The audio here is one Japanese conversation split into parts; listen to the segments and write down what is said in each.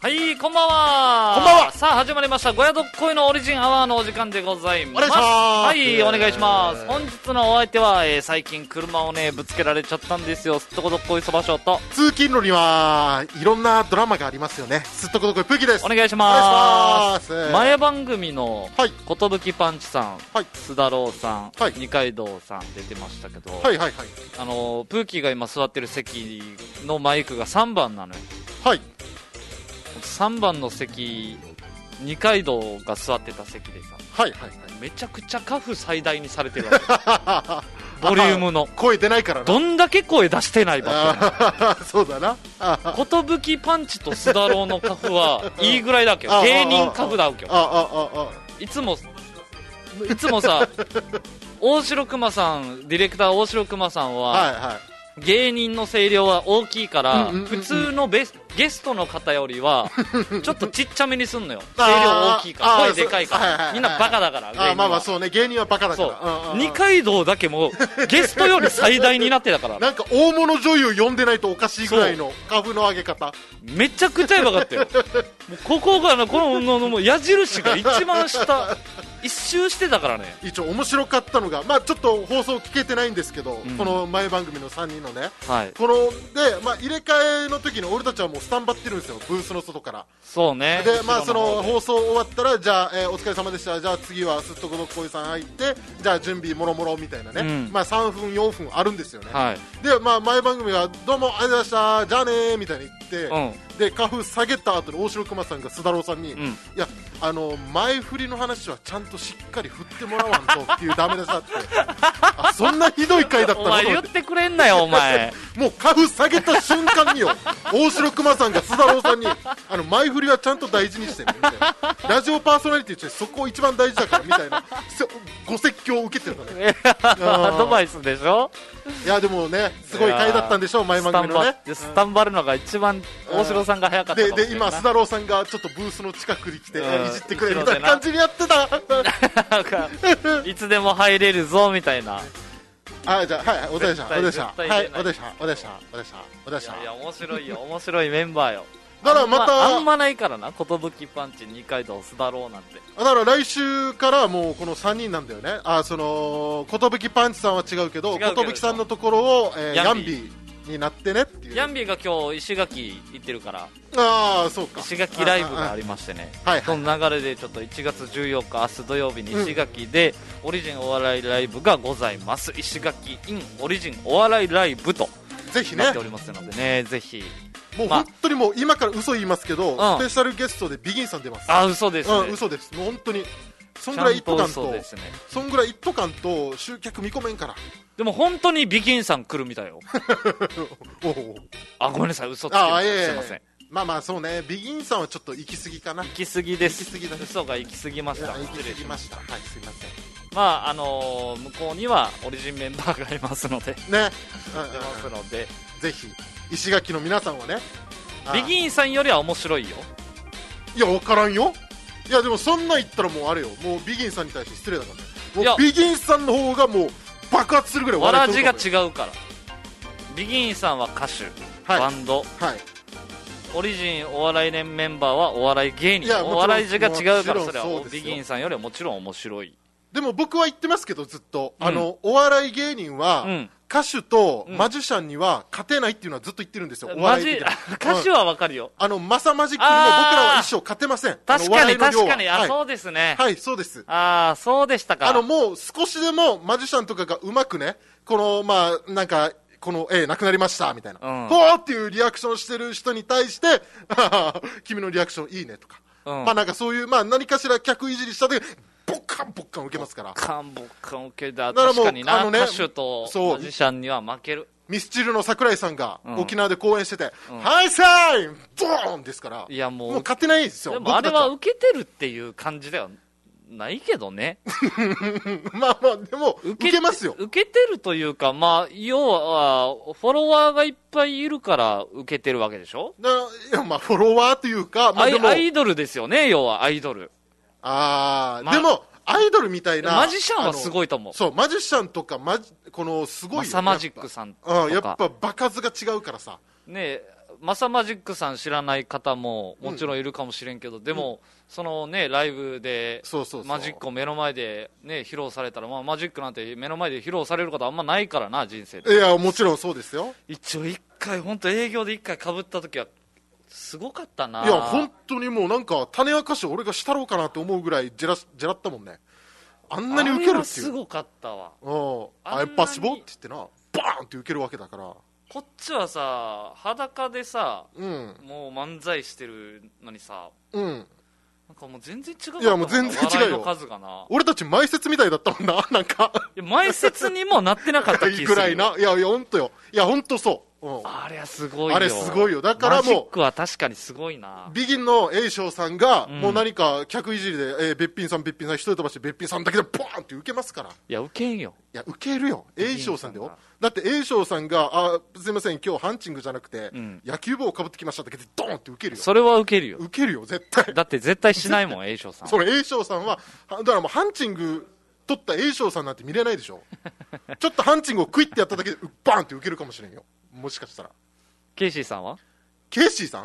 はい、こんばんは。 こんばんは。 さあ、始まりました。ごやどっこいのオリジンアワーのお時間でございます。 お願いします。 はい、お願いします。本日のお相手は、最近車をね、ぶつけられちゃったんですよ。すっとこどっこいそばしょと。 通勤路にはいろんなドラマがありますよね。すっとこどっこいプーキです。 お願いします。 お願いします。 前番組の、 はい、 ことぶきパンチさん、 はい、 須田郎さん、 はい、 二階堂さん出てましたけど、 はいはいはい。 プーキーが今座ってる席のマイクが3番なのよ。 はい。 3番の席、二階堂が座ってた席でさ、 はいはいはい。 めちゃくちゃカフ最大にされてるわけボリュームの声出ないからな。 どんだけ声出してないばっそうだな。 ことぶきパンチとスダローのカフはいいぐらいだけど、芸人カフだわけよ。いつもさ大城熊さん、ディレクター大城熊さんは、はいはい、芸人の声量は大きいから、普通のゲストの方よりはちょっとちっちゃめにすんのよ。声量大きいから声でかいから、みんなバカだから。 まあまあそうね、芸人はバカだから。 二階堂だけもゲストより最大になってたからなんか大物女優呼んでないとおかしいぐらいの株の上げ方。 めちゃくちゃやばかったよ。もうここがこの矢印が一番下一周してたからね。 一応面白かったのが、まあちょっと放送聞けてないんですけど、この前番組の3人のね、 はい、 こので、まあ、入れ替えの時に俺たちはもうスタンバってるんですよ、ブースの外から。 そうね。 で、まあその放送終わったら、じゃあ、お疲れ様でした、じゃあ次はすっとこどっこいさん入って、じゃあ準備もろもろみたいなね、まあ3分4分あるんですよね。 はい、 で、まあ前番組がどうもありがとうございました、じゃあねーみたいに言って、でカフ下げた後に大城熊さんが須田郎さんに、いや前振りの話はちゃんとしっかり振ってもらわんとっていうダメ出しだってあ、そんなひどい回だったの。 お前言ってくれんなよお前。 もうカフ下げた瞬間によ、大城熊さんが須田郎さんに前振りはちゃんと大事にしてねみたいな、ラジオパーソナリティとしてそこ一番大事だからみたいなご説教を受けてるからね。 アドバイスでしょ。 いやでもね、すごい回だったんでしょう、前番組のね。 スタンバるのが一番大城さんが早かったかもしれない。 で今須田郎さんがちょっとブースの近くに来て、いじってくれみたいな感じにやってた。 いつでも入れるぞみたいな。 じゃあ、はい、おでした、おでした、はい、おでした、おでした、おでした、おでした。 いや面白いよ、面白いメンバーよ。 だからまたあんまないからな、ことぶきパンチ、二階堂、須田郎なんて。 だから来週からもうこの3人なんだよね。ことぶきパンチさんは違うけど、ことぶきさんのところを、ヤンビーになってねっていう。 ヤンビーが今日石垣行ってるから、 そうか、 石垣ライブがありましてね、その流れでちょっと1月14日明日土曜日に石垣でオリジンお笑いライブがございます。石垣 in オリジンお笑いライブとなっておりますのでね、ぜひ。 もう本当にもう今から嘘言いますけど、スペシャルゲストでビギンさん出ます。 嘘ですね。 嘘です。もう本当にそんぐらい一斗感と、 そんぐらい一斗感と集客見込めんから。 でも本当にビギンさん来るみたいよ。ごめんなさい、嘘つけてすいません。 まあまあそうね、ビギンさんはちょっと行き過ぎかな。 行き過ぎです。 行き過ぎだ。 嘘が行き過ぎました。 行き過ぎました。はい、すいません。 まあ向こうにはオリジンメンバーがいますのでね、出ますので、 ぜひ石垣の皆さんはね、 ビギンさんよりは面白いよ。 いや分からんよ。いやでもそんなん言ったらもうあれよ、もうビギンさんに対して失礼だからね。もうビギンさんの方がもう爆発するぐらいわらじが違うから。ビギンさんは歌手、バンド、オリジンお笑い連メンバーはお笑い芸人、お笑い字が違うから、それはビギンさんよりはもちろん面白い。 でも僕は言ってますけど、ずっとお笑い芸人は歌手とマジシャンには勝てないっていうのはずっと言ってるんですよ。 歌手は分かるよ。 マサマジックにも僕らは一生勝てません。 確かに確かに、そうですね。 はい、そうです。 そうでしたか。 もう少しでもマジシャンとかがうまくね、まあなんかこの亡くなりましたみたいな、ほーっていうリアクションしてる人に対して君のリアクションいいねとか、まあなんかそういう、まあ何かしら客いじりした時ボッカンボッカン受けますから。ボッカン受けだ。確かにな、歌手とマジシャンには負ける。ミスチルの桜井さんが沖縄で公演してて、はいさーいドーンですから、いやもう勝てないですよ。 でもあれは受けてるっていう感じではないけどね。 まあまあでも受けますよ。 受けてるというか、まあ要はフォロワーがいっぱいいるから受けてるわけでしょ。 いやまあフォロワーというか、 まあ、アイドルですよね、要はアイドル。 でもアイドルみたいなマジシャンはすごいと思う。 そう、マジシャンとかこのすごいマサマジックさんとか、やっぱ場数が違うからさね。 マサマジックさん知らない方ももちろんいるかもしれんけど、でも、そのね、ライブでマジックを目の前でね、披露されたら、まあ、マジックなんて目の前で披露されることあんまないからな、人生で。 いや、もちろんそうですよ。 一応一回、本当営業で一回被った時は、すごかったな。 いや、本当にもうなんか、種明かし俺がしたろうかなと思うぐらいじらったもんね。あんなに受けるっていう。 すごかったわ。 やっぱしぼって言ってな、バーンって受けるわけだから。 こっちはさ、裸でさ、もう漫才してるのにさ、なんかもう全然違うかった。 いや、もう全然違うよ。 笑いの数がな。 俺たち前説みたいだったもんな、なんか。 いや、前説にもなってなかった気する。 ぐらいな。いや、ほんとよ。いや、ほんとそう。 あれはすごいよ。 あれすごいよ。だからもう。マジックは確かにすごいな。 ビギンの栄翔さんが、もう何か客いじりで、べっぴんさん、一人飛ばして、べっぴんさんだけでボーンって受けますから。 いや、受けんよ。 いや、受けるよ。栄翔さんだよ。だって栄翔さんが、すいません、今日ハンチングじゃなくて、野球帽をかぶってきましただけで、ドーンって受けるよ。 それは受けるよ。 受けるよ、絶対。 だって絶対しないもん、栄翔さん。 それ、栄翔さんは、だからもうハンチング、取った栄翔さんなんて見れないでしょ。ちょっとハンチングをクイッてやっただけでバーンって受けるかもしれんよ、もしかしたら。 ケイシーさんはケイシーさん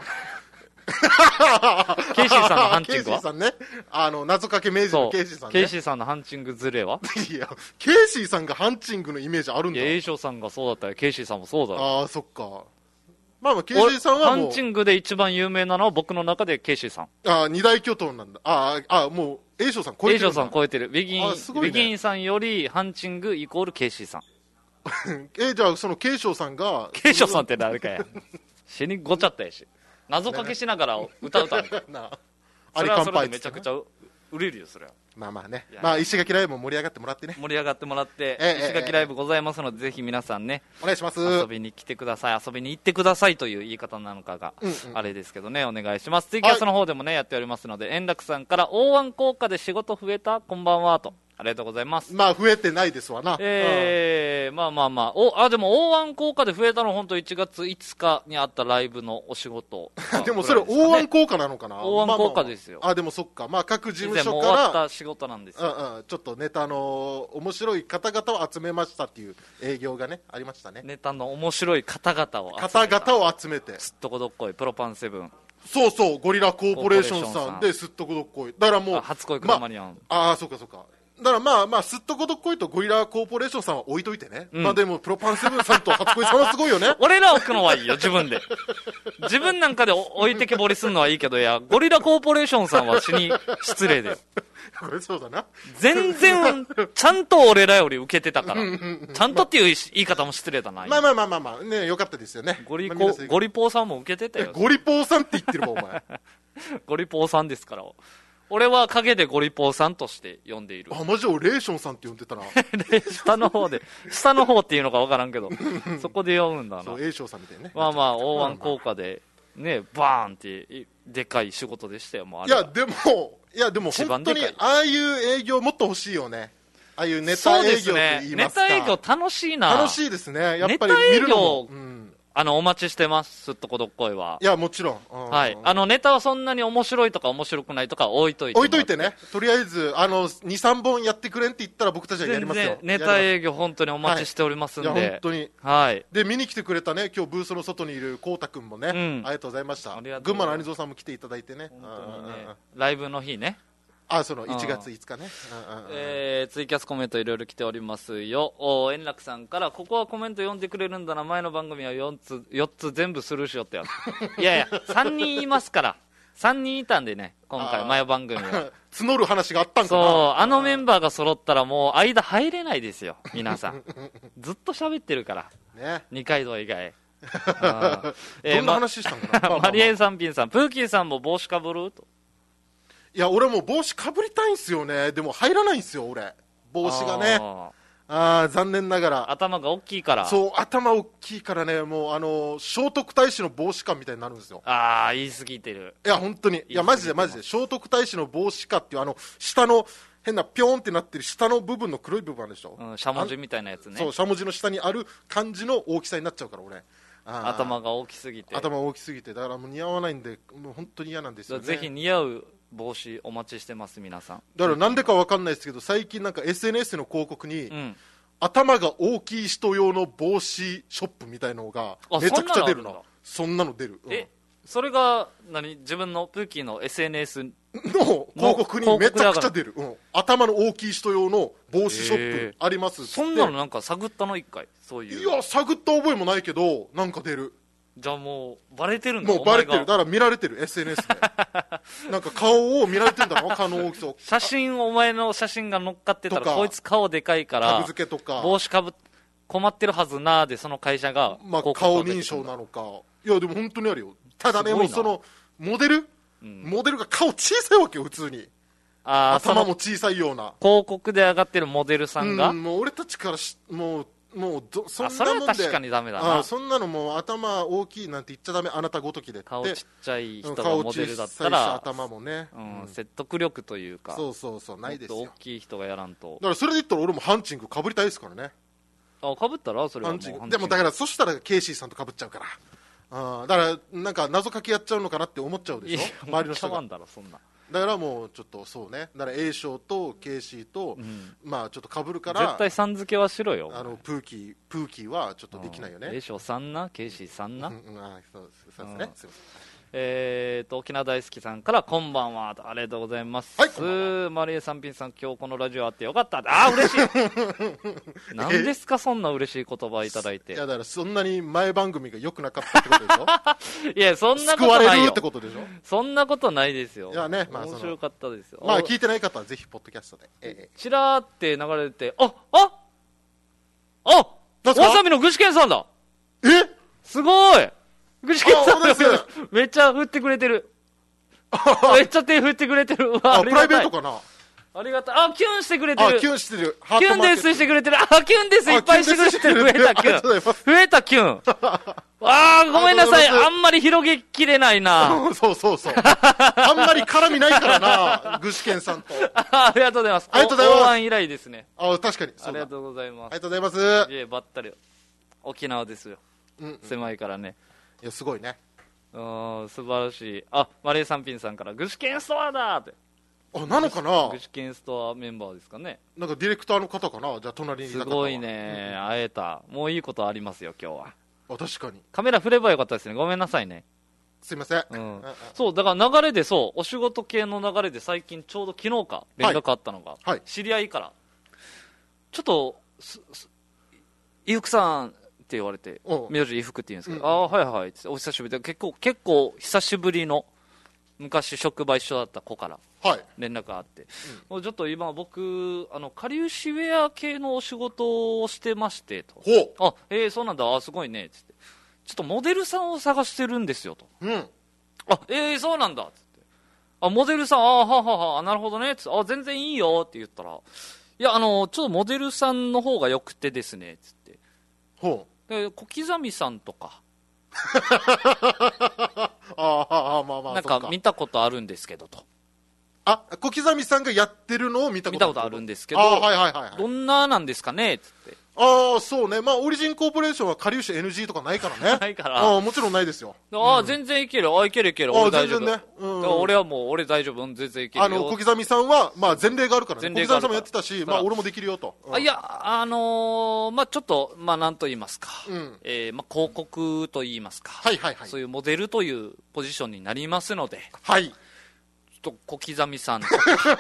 ケイシーさんのハンチングはケイシーさんね、謎かけ名人のケイシーさんね。 ケイシーさんのハンチングズレはいや、ケイシーさんがハンチングのイメージあるんだ。 いや、栄翔さんがそうだったらケイシーさんもそうだろ。 ああ、そっか。まあまあ、ケイシーさんはもうハンチングで一番有名なのは僕の中でケイシーさん。 二大巨頭なんだ。もう、栄翔さん超えてるんだ。 栄翔さん超えてる。ビギンさんよりハンチングイコールケイシーさん。 じゃあそのケイショウさんが。 ケイショウさんって誰かや。死にごちゃったやし。謎かけしながら歌うたんだ。それはそれでめちゃくちゃ売れるよ、それは。 まあまあね。まあ、石垣ライブも盛り上がってもらってね。 盛り上がってもらって、石垣ライブございますので、ぜひ皆さんね、 お願いします。 遊びに来てください。遊びに行ってくださいという言い方なのかが、あれですけどね、お願いします。ツイキャスの方でもね、やっておりますので、円楽さんから、大腕効果で仕事増えたこんばんは、と。ありがとうございます。 まあ、増えてないですわな。 まあまあまあ。でも、大腕効果で増えたの、本当1月5日にあったライブのお仕事。 でも、それ、大腕効果なのかな。 大腕効果ですよ。 でもそっか。まあ、各事務所から。 終わった仕事なんですよ。 ちょっとネタの面白い方々を集めましたっていう営業がね、ありましたね。 ネタの面白い方々を集めて。 すっとこどっこい、プロパンセブン。 そうそう、ゴリラコーポレーションさんですっとこどっこい。だからもう。 初恋クラマニアン。 そうかそうか。だからまあ、すっとこどっこいとゴリラコーポレーションさんは置いといてね。まあでも、プロパンセブンさんと初恋さんはすごいよね。 俺ら置くのはいいよ、自分で。自分なんかで置いてけぼりすんのはいいけど、いや、ゴリラコーポレーションさんは死に失礼だよ。 これそうだな。 全然、ちゃんと俺らより受けてたから。ちゃんとっていう言い方も失礼だな。 まあ、ね、よかったですよね。 ゴリポーさんも受けてたよ。 ゴリポーさんって言ってるわ、お前。 ゴリポーさんですから。俺は陰でゴリポーさんとして呼んでいる。 マジ俺レーションさんって呼んでたな。 下の方っていうのか分からんけど、そこで呼ぶんだな。 そう、エーションさんみたいなね。 まあまあ、大腕効果で、ね、バーンって、でかい仕事でしたよ、もうあれ。 いや、でも、本当に、ああいう営業もっと欲しいよね。ああいうネタ営業って言いますか。 ネタ営業楽しいな。 楽しいですね。やっぱり見るのも。 お待ちしてます、すっとこどっこいは。 いや、もちろん。 はい。ネタはそんなに面白いとか面白くないとか置いといて。 置いといてね。とりあえず、2、3本やってくれんって言ったら僕たちはやりますよ。 ネタ営業本当にお待ちしておりますんで。いや、 本当に。 はい。 で、見に来てくれたね、今日ブースの外にいるこうたくんもね、ありがとうございました。群馬の兄蔵さんも来ていただいてね。 本当にね。ライブの日ね。 その1月5日ね。 ツイキャスコメントいろいろ来ておりますよ。円楽さんから、ここはコメント読んでくれるんだな、前の番組は4つ全部スルーしよってやつ。いやいや、3人いますから。3人いたんでね、今回、前番組は。 募る話があったんかな。 そう、メンバーが揃ったらもう間入れないですよ、皆さん。ずっと喋ってるから。 ね。 二階堂以外。 どんな話したんかな。 マリエンさん、ピンさん、プーキーさんも帽子かぶると。 いや、俺も帽子かぶりたいんすよね。でも入らないんすよ、俺。帽子がね。残念ながら。 頭が大きいから。 そう、頭大きいからね、もう、聖徳太子の帽子かみたいになるんですよ。 言い過ぎてる。 いや、本当に。いや、マジで、聖徳太子の帽子かっていう、下の、変なピョーンってなってる下の部分の黒い部分あるでしょ。 しゃもじみたいなやつね。 そう、しゃもじの下にある感じの大きさになっちゃうから、俺。 頭が大きすぎて。 だからもう似合わないんで、もう本当に嫌なんですよね。 ぜひ似合う帽子お待ちしてます、皆さん。 だからなんでかわかんないですけど、最近なんか SNS の広告に、頭が大きい人用の帽子ショップみたいなのがめちゃくちゃ出るな。 そんなの出る、 それが自分のプーキーの SNS の広告にめちゃくちゃ出る、頭の大きい人用の帽子ショップありますって。 そんなのなんか探ったの一回、そういう。 いや探った覚えもないけどなんか出る。 じゃあもうバレてるんだ。 もうバレてる。だから見られてる SNS でなんか顔を見られてるんだろ顔の大きさ。 写真、お前の写真が乗っかってたらこいつ顔でかいからタグ付けとか帽子かぶ困ってるはずなーで、その会社が顔認証なのか。いやでも本当にあるよ。ただね、もうそのモデルが顔小さいわけよ普通に。頭も小さいような広告で上がってるモデルさんが、 もう俺たちからもうそんなもんで。 それは確かにダメだな。 そんなのもう頭大きいなんて言っちゃダメ、あなたごときでって。 顔ちっちゃい人がモデルだったら頭もね、 説得力というか、 そうないですよ。 もっと大きい人がやらんと。 だからそれで言ったら俺もハンチングかぶりたいですからね。 かぶったらそれはもうハンチング。 でもだからそしたらケイシーさんとかぶっちゃうから、だからなんか謎かけやっちゃうのかなって思っちゃうでしょ周りの人が。だからもうちょっとそうね、だから A 賞と KC と、まあちょっと被るから絶対さん付けはしろよ。 プーキーはちょっとできないよね。 A 賞3な KC 3な、 そうですね、すいません。 沖縄大好きさんからこんばんは、ありがとうございます。マリエさんピンさん、今日このラジオあってよかった。嬉しい何ですかそんな嬉しい言葉いただいて。 いやだからそんなに前番組が良くなかったってことでしょいやそんなことないよ。 救われるってことでしょ。 そんなことないですよ。 いやね、 面白かったですよ。 聞いてない方はぜひポッドキャストでチラーって流れて、わさびの具志堅さんだ。すごい。具志堅さんめっちゃ振ってくれてる。めっちゃ手振ってくれてる。 プライベートかな。 ありがたい。キュンしてくれてる。 キュンしてる。 キュンですしてくれてる。キュンですいっぱいしてくれてる。増えたキュン。増えたキュン。ごめんなさい。あんまり広げきれないな。 そう。あんまり絡みないからな、具志堅さんと。 ありがとうございます。 ありがとうございます。 応援以来ですね。 確かに。 ありがとうございます。 ありがとうございます。 ばったり。沖縄ですよ。狭いからね。 いやすごいね。 素晴らしい。マレーサンピンさんから具志堅ストアだって。 なのかな。 具志堅ストアメンバーですかね。 なんかディレクターの方かな。じゃあ隣にいた方は。 すごいね、会えた。もういいことありますよ今日は。 確かに。 カメラ振ればよかったですね。ごめんなさいね。 すいません。 そうだから流れで、お仕事系の流れで最近ちょうど昨日か連絡あったのが、知り合いからちょっと伊福さんって言われて、名字伊福って言うんですけど、はいはいってお久しぶりで、結構久しぶりの昔職場一緒だった子から連絡があって、ちょっと今僕かりゆしウェア系のお仕事をしてましてと。そうなんだ、すごいねっつって、ちょっとモデルさんを探してるんですよと。そうなんだっつって、モデルさん、なるほどねっつって、全然いいよって言ったら、いやちょっとモデルさんの方がよくてですねっつって、で小刻さんとかなんか見たことあるんですけどと。 小刻さんがやってるのを見たことあるんですけど、どんななんですかねっつって。 そうね。オリジンコーポレーションはかりゆし NG とかないからね。 ないから。 もちろんないですよ。 全然いける。いける。俺大丈夫。全然ね。俺はもう、俺大丈夫。全然いけるよ。 小刻さんは、前例があるからね。小刻さんもやってたし、俺もできるよと。 いや、ちょっと、なんと言いますか。広告と言いますか。そういうモデルというポジションになりますので。ちょっと小刻さんと。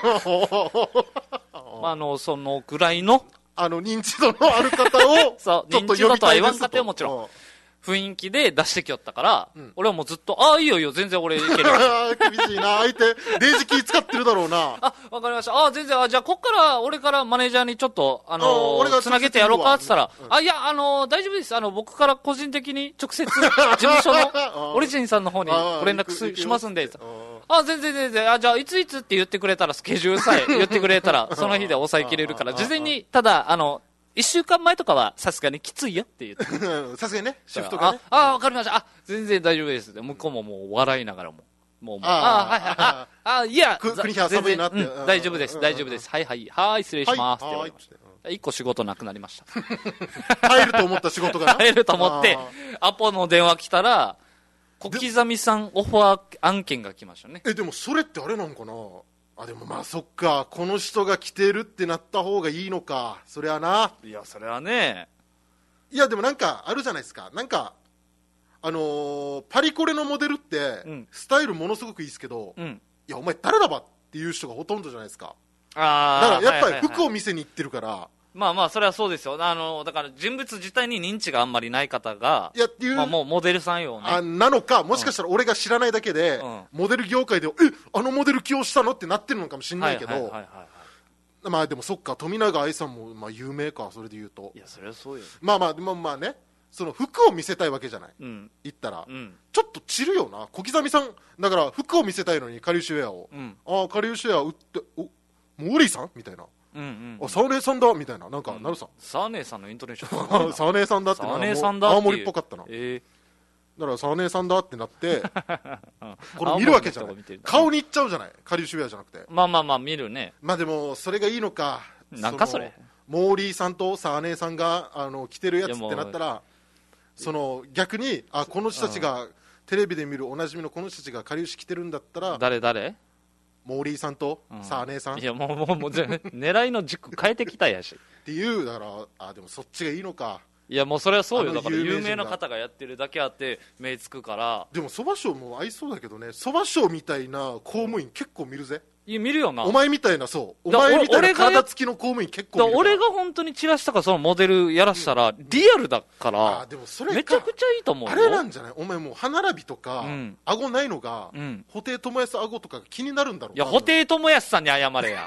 そのぐらいの。 認知度のある方を認知度とは言わんかってもちろん雰囲気で出してきよったから、俺はもうずっといいよ全然俺いける厳しいな、相手デージ気使ってるだろうな。 わかりました。全然じゃあこっから俺からマネージャーにちょっとつなげてやろうかって言ったら、いや大丈夫です、僕から個人的に直接事務所のオリジンさんの方にご連絡しますんで。全然じゃあいつって言ってくれたら、スケジュールさえ言ってくれたらその日で抑えきれるから、事前にただ1週間前とかはさすがにきついよって言ってさすがにね、シフトがね。 わかりました。全然大丈夫です。向こうももう笑いながらもいや国日寒いなって、 大丈夫ですはい失礼しますって言われました。1個仕事なくなりました入ると思った仕事が入ると思ってアポの電話来たら、小刻さんオファー案件が来ましたね。 でもそれってあれなのかな。でもそっか、この人が来てるってなった方がいいのか。それはな。 いやそれはね。 いやでもなんかあるじゃないですか。なんかパリコレのモデルって、スタイルものすごくいいですけど、いや、お前誰だばっていう人がほとんどじゃないですか。だからやっぱり服を見せに行ってるから、 まあまあ、それはそうですよ。だから人物自体に認知があんまりない方が、 いやっていう、 まあ、もうモデルさんよね。 なのか、もしかしたら俺が知らないだけで、モデル業界で、あのモデル起用したのってなってるのかもしれないけど、まあでもそっか、富永愛さんもまあ有名か、それで言うと。 いや、それはそうよ。 まあまあ、でもまあね、その服を見せたいわけじゃない。言ったら、ちょっと散るよな、小刻みさん。だから服を見せたいのに、カリウシウェアを。ああ、カリウシウェア売って、モーリーさんみたいな。あ、サーネーさんだみたいな、なんか、なるさん。 サーネーさんのイントネーション。サーネーさんだって、 サーネーさんだ青森っぽかったな。だからサーネーさんだってなって、これ見るわけじゃない。顔にいっちゃうじゃない、カリウシウェアじゃなくて。 まあまあまあ、見るね。 まあでも、それがいいのか。 なんかそれ。 モーリーさんとサーネーさんが着てるやつってなったら、逆に、この人たちが、テレビで見るおなじみのこの人たちがカリウシ着てるんだったら、 誰モーリーさんとサーネーさん、 いやもう狙いの軸変えてきたやしっていう、だからでもそっちがいいのか。 いやもうそれはそうよ。だから有名な方がやってるだけあって目つくから。 でもそば賞も合いそうだけどね。そば賞みたいな公務員結構見るぜ。 いや見るよな。 お前みたいな、そうお前みたいな体つきの公務員結構見るから。 俺が本当にチラシとかそのモデルやらしたらリアルだから、 でもそれめちゃくちゃいいと思うよ。 あれなんじゃない、お前もう歯並びとか、顎ないのが、布袋寅泰顎とかが気になるんだろう。 いや、布袋寅泰さんに謝れや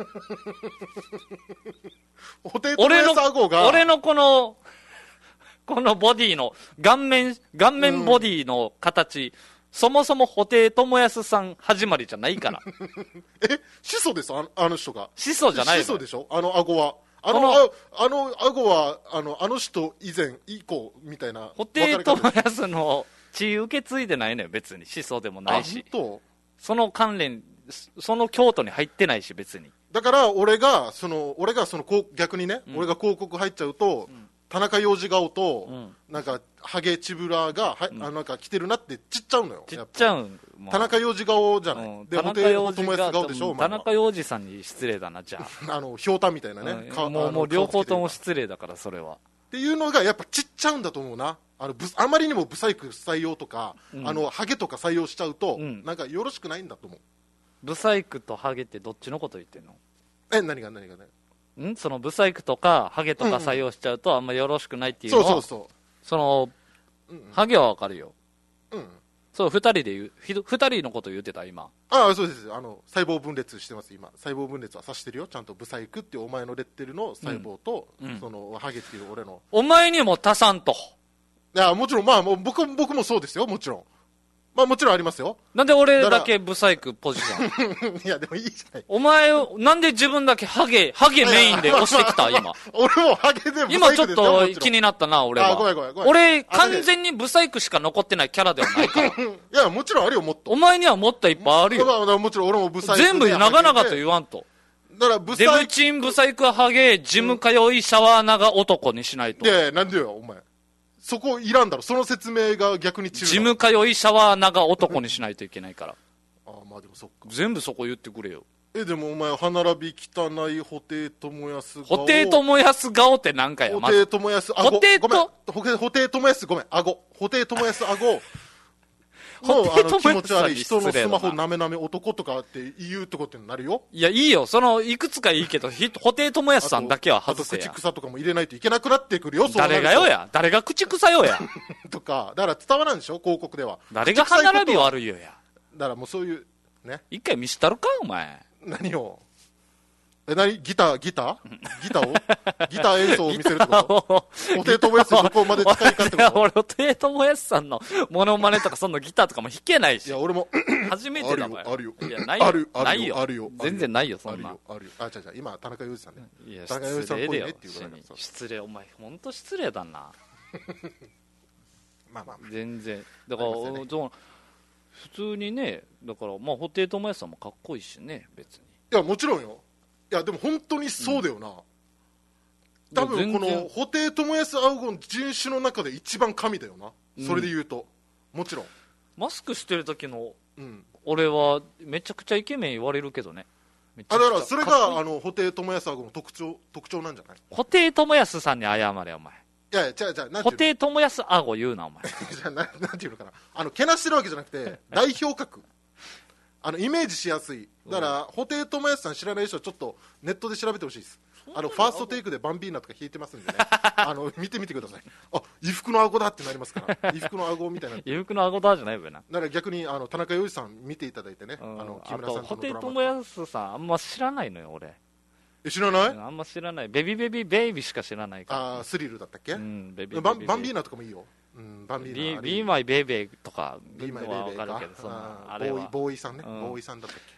布袋寅泰顎が俺のこのボディの顔面ボディの形、そもそも布袋寅泰さん始まりじゃないから始祖です、あの人が。 始祖じゃないの。 始祖でしょ、あの顎は。あの顎はあの人以降みたいな。 布袋寅泰の血受け継いでないのよ、別に。始祖でもないし、その関連、その京都に入ってないし、別に。 だから俺が逆にね、俺が広告入っちゃうと、田中洋次顔と、なんかハゲチブラがなんか着てるなって散っちゃうのよ。 散っちゃう。 田中洋次顔じゃない。で、布袋寅泰顔でしょ。 田中洋次さんに失礼だな、じゃあ。 ひょうたんみたいなね。 もう両方とも失礼だから、それは。 っていうのがやっぱ散っちゃうんだと思うな。あまりにもブサイク採用とか、ハゲとか採用しちゃうと、なんかよろしくないんだと思う。 ブサイクとハゲってどっちのこと言ってんの？ 何がそのブサイクとかハゲとか採用しちゃうとあんまよろしくないっていうのは、そのハゲはわかるよ。そう二人のこと言ってた今。 そうです。細胞分裂してます今。細胞分裂はさしてるよ。ちゃんとブサイクっていうお前のレッテルの細胞と、そのハゲっていう俺の。 お前にも足さんと。 いやもちろん、まあ僕もそうですよ、もちろん。まあもちろんありますよ。 なんで俺だけブサイクポジションいやでもいいじゃない。 お前、なんで自分だけハゲメインで押してきた今。 俺もハゲでブサイクですよ。 今ちょっと気になったな、俺は。 ごめん。 俺、完全にブサイクしか残ってないキャラではないから。いや、もちろんあるよ、もっと。 お前にはもっといっぱいあるよ。 もちろん俺もブサイク。 全部長々と言わんと。 だからデブチン、ブサイクハゲ、ジム通い、シャワー長男にしないと。 なんでよ、お前。そこいらんだろ、その説明が逆に違う。 ジム通いシャワー長男にしないといけないからまあでもそっか。 全部そこ言ってくれよ。 でもお前歯並び汚い布袋寅泰顔。布袋寅泰顔って何かや。 布袋寅泰顎。布袋寅泰ごめん、顎。布袋寅泰顎。もう気持ち悪い人のスマホなめなめ男とかって言うとこってなるよ。 いや、いいよ。いくつかいいけど、布袋寅泰さんだけは外せや。 あと口草とかも入れないといけなくなってくるよ。 誰がよや。誰が口草よや。 とか、だから伝わらんでしょ、広告では。 誰が歯並び悪いよや。 だからもうそういう、ね。 一回見したるか、お前。 何をギター演奏を見せるってこと布袋寅泰どこまで近いかってこと俺、布袋寅泰さんのモノマネとかそんなギターとかも弾けないし。 いや、俺も。 初めてだもん。 あるよ。 いや、ないよ。ないよ。 あるよ。 全然ないよ、そんな。 あるよ。違う。今、田中洋次さんね。 いや、 田中洋次さんっぽいねっていうぐらい。 失礼、お前、ほんと失礼だな。 まあ。 全然。だから、普通にね、だから、まあ、布袋寅泰さんもかっこいいしね、別に。 いや、もちろんよ。いやでも本当にそうだよな。多分この布袋寅泰顎の人種の中で一番神だよな。それで言うと、もちろんマスクしてる時の、俺はめちゃくちゃイケメン言われるけどね。 だからそれが布袋寅泰顎の特徴なんじゃない？ 布袋寅泰さんに謝れお前。 いやいや、じゃあ、なんていうの布袋寅泰顎言うな、お前。 じゃあなんていうのかな。けなしてるわけじゃなくて、代表格。イメージしやすい。だから、布袋寅泰さん知らない人はちょっとネットで調べてほしいです。ファーストテイクでバンビーナとか弾いてますんでね。見てみてください。あ、衣服の顎だってなりますから。衣服の顎みたいな。 衣服の顎だじゃないべな。 だから逆に、田中洋次さん見ていただいてね。木村さんとのドラマ。 布袋寅泰さん、あんま知らないのよ、俺。 知らない？ あんま知らない。ベビベイビーしか知らないから。 スリルだったっけ？ うん、 バンビーナとかもいいよ。バンビーナ。 ビーマイベイベーとか、 ビーマイベイベーわかるけど、そのあれは。ボーイさんね。ボーイさんだったっ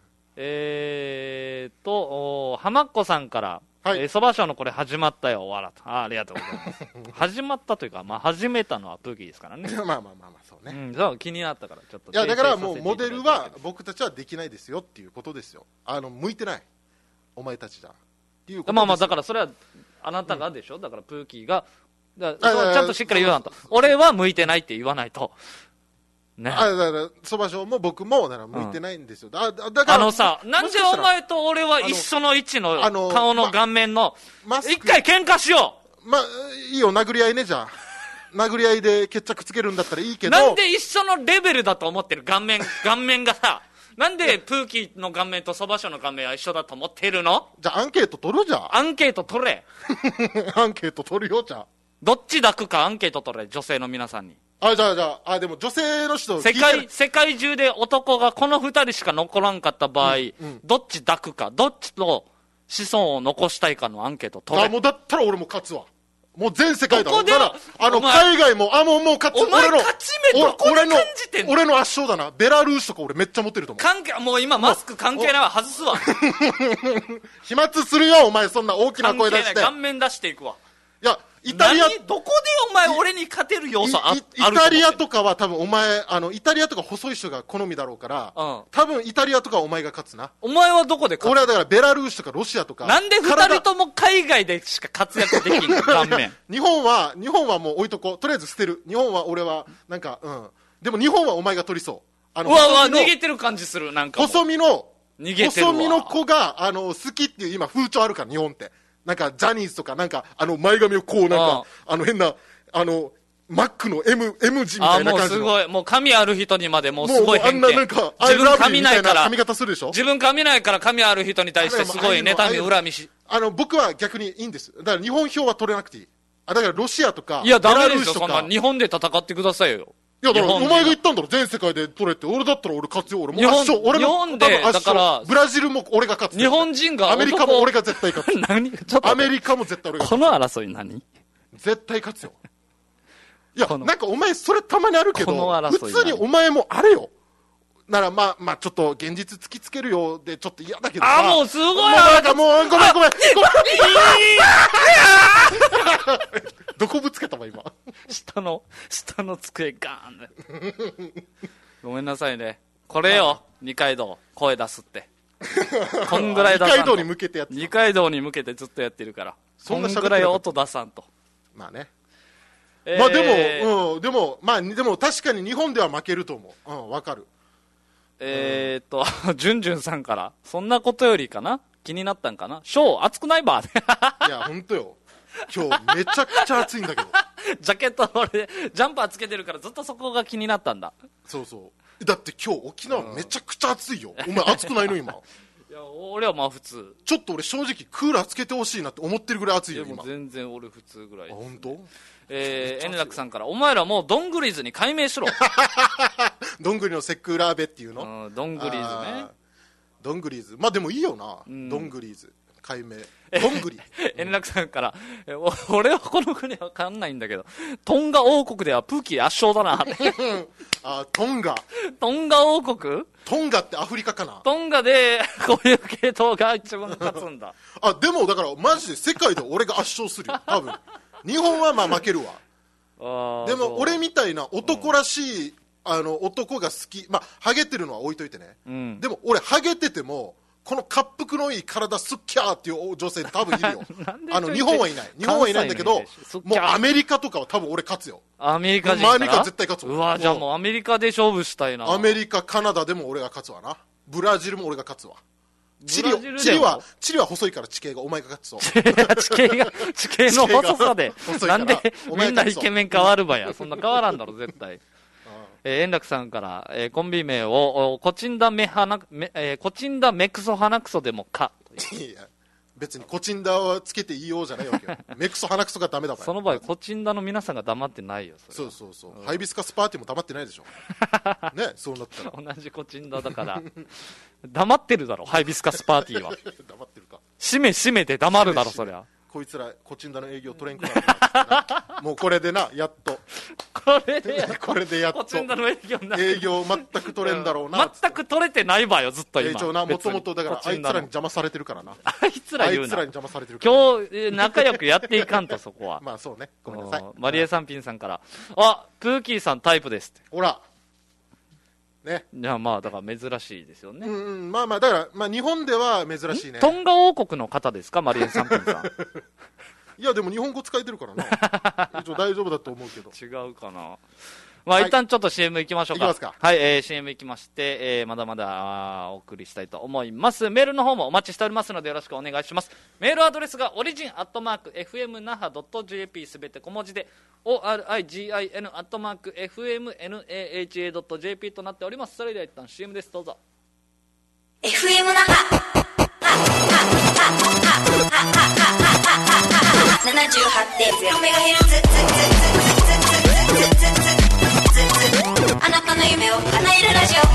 け。浜っ子さんから、そばショーのこれ始まったよ、笑った。ありがとうございます。始まったというか、始めたのはプーキーですからね。 まあ、そうね。 そう気になったから、ちょっと。 いや、だからもうモデルは僕たちはできないですよっていうことですよ。向いてない。お前たちじゃ。 だからそれはあなたがでしょ、だからプーキーがちゃんとしっかり言わんと、俺は向いてないって言わないとね。 だからそばしょうも僕もだから向いてないんですよ。だからさ、なんでお前と俺は一緒の位置の顔の顔面の一回喧嘩しよう。いいよ、殴り合いね。じゃあ殴り合いで決着つけるんだったらいいけど、 なんで一緒のレベルだと思ってる顔面がさ、なんでプーキーの顔面とそばしょうの顔面は一緒だと思ってるの？ じゃあアンケート取るじゃん。 アンケート取れ。 アンケート取るよ、じゃあ。 どっち抱くかアンケート取れ、女性の皆さんに。 じゃあ、でも女性の人世界中で男がこの二人しか残らんかった場合、どっち抱くか、どっちの子孫を残したいかのアンケート取れ。 もうだったら俺も勝つわ。もう全世界だ。 ここでだから海外ももう勝つ。 お前勝ち目どこで感じてんの？ 俺の圧勝だな。ベラルーシとか俺めっちゃ持ってると思う。 もう今マスク関係ないわ、外すわ。 飛沫するよ、お前そんな大きな声出して。 顔面出していくわ。 いや、イタリアどこでお前俺に勝てる要素ある？ イタリアとかは多分お前イタリアとか細い人が好みだろうから、多分イタリアとかはお前が勝つな。 お前はどこで勝つ？ 俺はだからベラルーシとかロシアとか。 なんで二人とも海外でしか活躍できんの？顔面。 日本はもう置いとこう。とりあえず捨てる。日本は俺はなんかでも日本はお前が取りそう。 逃げてる感じする。なんか細身の子が好きっていう今風潮あるから日本って。なんかジャニーズとかなんか前髪をこうなんか変なマックの M 字みたいな感じの。 もうすごい。もう髪ある人にまでもうすごい偏見。 もうあんななんか自分髪ないから髪型するでしょ。 自分髪ないから髪ある人に対してすごい妬み恨みし。 僕は逆にいいんです。だから日本票は取れなくていい。だからロシアとかいやダメですよ、そんな日本で戦ってくださいよ。 いやだからお前が言ったんだろ、全世界で取れって。俺だったら俺勝つよ。俺もう圧勝。 日本でだからブラジルも俺が勝つ。 日本人がアメリカも俺が絶対勝つ。アメリカも絶対俺が勝つ。 この争い何？ 絶対勝つよ。いやなんかお前それたまにあるけど普通にお前もあれよ。ならまあちょっと現実突きつけるようでちょっと嫌だけどさ。 もうすごい。 なんかもうごめんどこぶつけたわ今。 下の机ガーン。ごめんなさいね。これよ、二階堂声出すって。こんぐらい出さんと。 二階堂に向けてやって。 二階堂に向けてずっとやってるから。そんぐらい音出さんと。 まあね。まあでも確かに日本では負けると思う。わかる。 ジュンジュンさんから、そんなことよりかな気になったんかなショー熱くないばいや、ほんとよ。今日めちゃくちゃ暑いんだけど。 ジャケット俺、ジャンパーつけてるからずっとそこが気になったんだ。 そうそう。だって今日沖縄めちゃくちゃ暑いよ。お前暑くないの今。 いや、俺はまあ普通。 ちょっと俺正直クーラーつけてほしいなって思ってるぐらい暑いよ今。 でも全然俺普通ぐらい。 ほんと？ エネラックさんから、お前らもうドングリーズに改名しろ。 どんぐりのセックラーベっていうの？ ドングリーズね。 ドングリーズ。まあでもいいよな。ドングリーズ。改名。どんぐり。 エネラックさんから、俺はこの国わかんないんだけど、トンガ王国ではプーキー圧勝だなって。 トンガ。 トンガ王国？ トンガってアフリカかな？ トンガでこういう系統が一番勝つんだ。 でもだからマジで世界で俺が圧勝するよ多分。日本はまあ負けるわ。でも俺みたいな男らしい、男が好き、まあハゲてるのは置いといてね、でも俺ハゲててもこの滑腹のいい体すっきゃーっていう女性多分いるよ。日本はいない。日本はいないんだけど、もうアメリカとかは多分俺勝つよ。 アメリカ人から？ アメリカ絶対勝つわ。 うわ、じゃあもうアメリカで勝負したいな。 アメリカ、カナダでも俺が勝つわな。ブラジルも俺が勝つわ。 チリは細いから地形がお前が勝つと。 地形の細さで。なんでみんなイケメン変わるばや。そんな変わらんだろ、絶対。円楽さんから、コンビ名を、コチンダメクソ鼻クソでもか。 いや、別にコチンダはつけていいようじゃないわけよ。メクソ鼻クソがダメだから。 その場合、コチンダの皆さんが黙ってないよ。 そう。ハイビスカスパーティーも黙ってないでしょ。ね、そうなったら。 同じコチンダだから。黙ってるだろ、ハイビスカスパーティーは。 黙ってるか。 閉めて黙るだろ、そりゃ。 こいつらコチンダの営業取れんくなったな。もうこれでな、やっと。これでやっと。 コチンダの営業な。 営業全く取れんだろうな。 全く取れてないばよ、ずっと今。 一応な、もともとだからあいつらに邪魔されてるからな。 あいつら言うな。 あいつらに邪魔されてるから。 今日、仲良くやっていかんと、そこは。 まあそうね。ごめんなさい。 マリエさんピンさんから、あ、プーキーさんタイプですって。 ほら。ね。 じゃあまあ、だから珍しいですよね。 まあ、だから、まあ日本では珍しいね。 トンガ王国の方ですか、マリエさんピンさん。 いや、でも日本語使えてるからな。一応大丈夫だと思うけど。 違うかな。まあ、一旦ちょっと CM 行きましょうか。 行きますか。 はい、CM 行きまして、まだまだお送りしたいと思います。メールの方もお待ちしておりますのでよろしくお願いします。メールアドレスがorigin@fmnaha.jp すべて小文字で origin@fmnaha.jp となっております。それでは一旦 CM です。どうぞ。 FM 那覇 78.0MHz あなたの夢を叶えるラジオ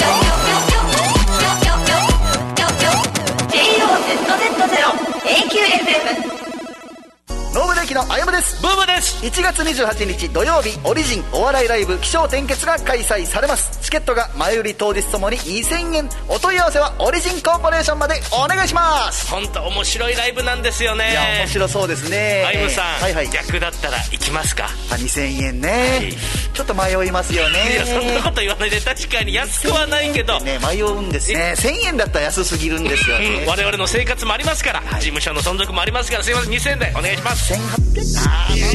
JOZZ0AQFM ノーブレーキのあやむです。 ブームです。 1月28日土曜日、オリジンお笑いライブ起承転結が開催されます。チケットが前売り当日ともに2000円。お問い合わせはオリジンコーポレーションまでお願いします。 本当面白いライブなんですよね。 いや面白そうですね。 あゆむさん、 はいはい、 逆だったら行きますか。 2000円ね、はい、ちょっと迷いますよね。 いやそんなこと言わないで、確かに安くはないけどね、迷うんですね。1000円だったら安すぎるんですよね。 我々の生活もありますから、はい、事務所の存続もありますから、すいません2000円でお願いします。 1800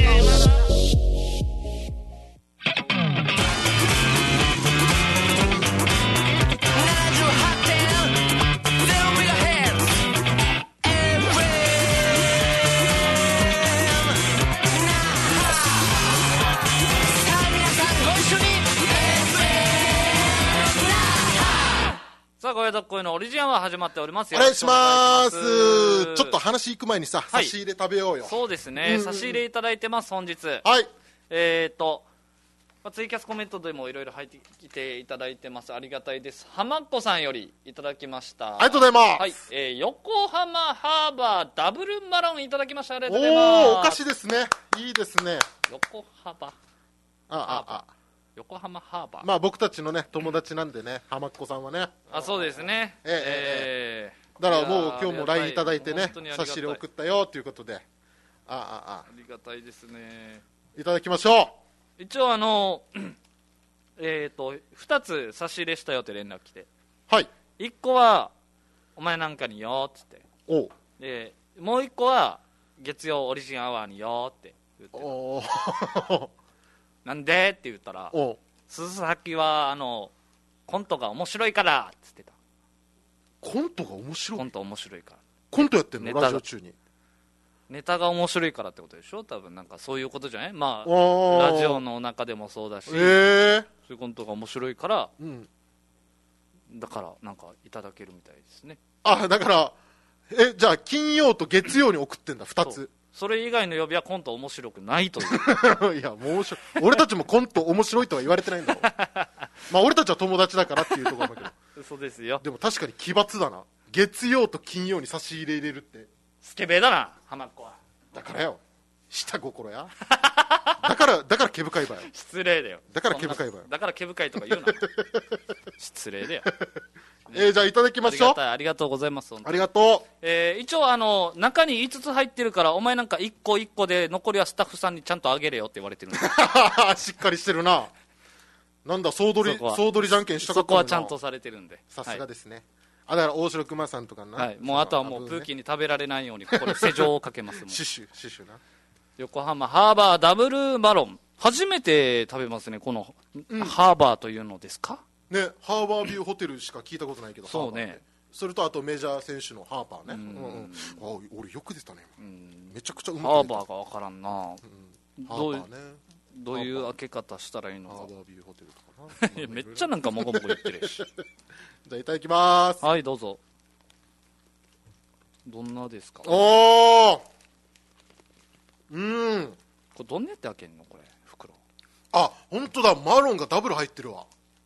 さあ、ごやどっこいのオリジンは始まっております。 お願いします。ちょっと話行く前にさ、差し入れ食べようよ。 そうですね、差し入れいただいてます、本日。 はい。 ツイキャスコメントでもいろいろ入ってきていただいてます。ありがたいです。浜っ子さんよりいただきました。 ありがとうございます。 はい、横浜ハーバーダブルマロンいただきました。ありがとうございます。 お菓子ですね。いいですね。 横浜横浜ハーバー、 まあ僕たちのね友達なんでね、浜っ子さんはね。 あ、そうですね。 だからもう今日も LINE いただいてね、差し入れ送ったよということで、 ありがたいですね。 いただきましょう。一応2つ差し入れしたよって連絡来て、 はい。 1個はお前なんかによっつって、でもう1個は月曜オリジンアワーによって言って、なんでって言ったら、鈴崎はコントが面白いからっつってた。 コントが面白い？ コント面白いから。 コントやってんの？ラジオ中に。 ネタが面白いからってことでしょ、多分。なんかそういうことじゃない。まあラジオの中でもそうだし、そういうコントが面白いから、だからなんかいただけるみたいですね。 あ、だからじゃあ金曜と月曜に送ってんだ、2つ。 それ以外の曜日はコント面白くないといういや、もう俺たちもコント面白いとは言われてないんだろう。まあ俺たちは友達だからっていうところだけど。 そうですよ。 でも確かに奇抜だな、月曜と金曜に差し入れ入れるって。 スケベだな、浜っ子は。 だからよ、下心や。だから毛深いばよ。 失礼だよ。 だから毛深いばよ。 だから毛深いとか言うな。失礼だよ。 じゃあいただきましょう。 ありがとうございます。 ありがとう。一応中に5つ入ってるから、お前なんか1個1個で残りはスタッフさんにちゃんとあげれよって言われてるんです。 しっかりしてるな。なんだ総取りじゃんけんしたかったんだな。 そこはちゃんとされてるんで。 さすがですね。だから大城熊さんとかな。 はい。もうあとはもうプーキーに食べられないようにここで施錠をかけます。 シシュな。 横浜ハーバーダブルマロン、初めて食べますね、このハーバーというのですかね。ハーバービューホテルしか聞いたことないけど。 そうね。 それとあとメジャー選手のハーパーね、あ俺よく出たね、めちゃくちゃうまく出た。 ハーバーが分からんな、 ハーパーね、 どういう開け方したらいいのか。 ハーバービューホテルとかなめっちゃなんかもごもご言ってるしじゃあいただきます。 はいどうぞ。どんなですか。 おー、 これどんなやって開けんのこれ袋。 あ、本当だ、マロンがダブル入ってるわ。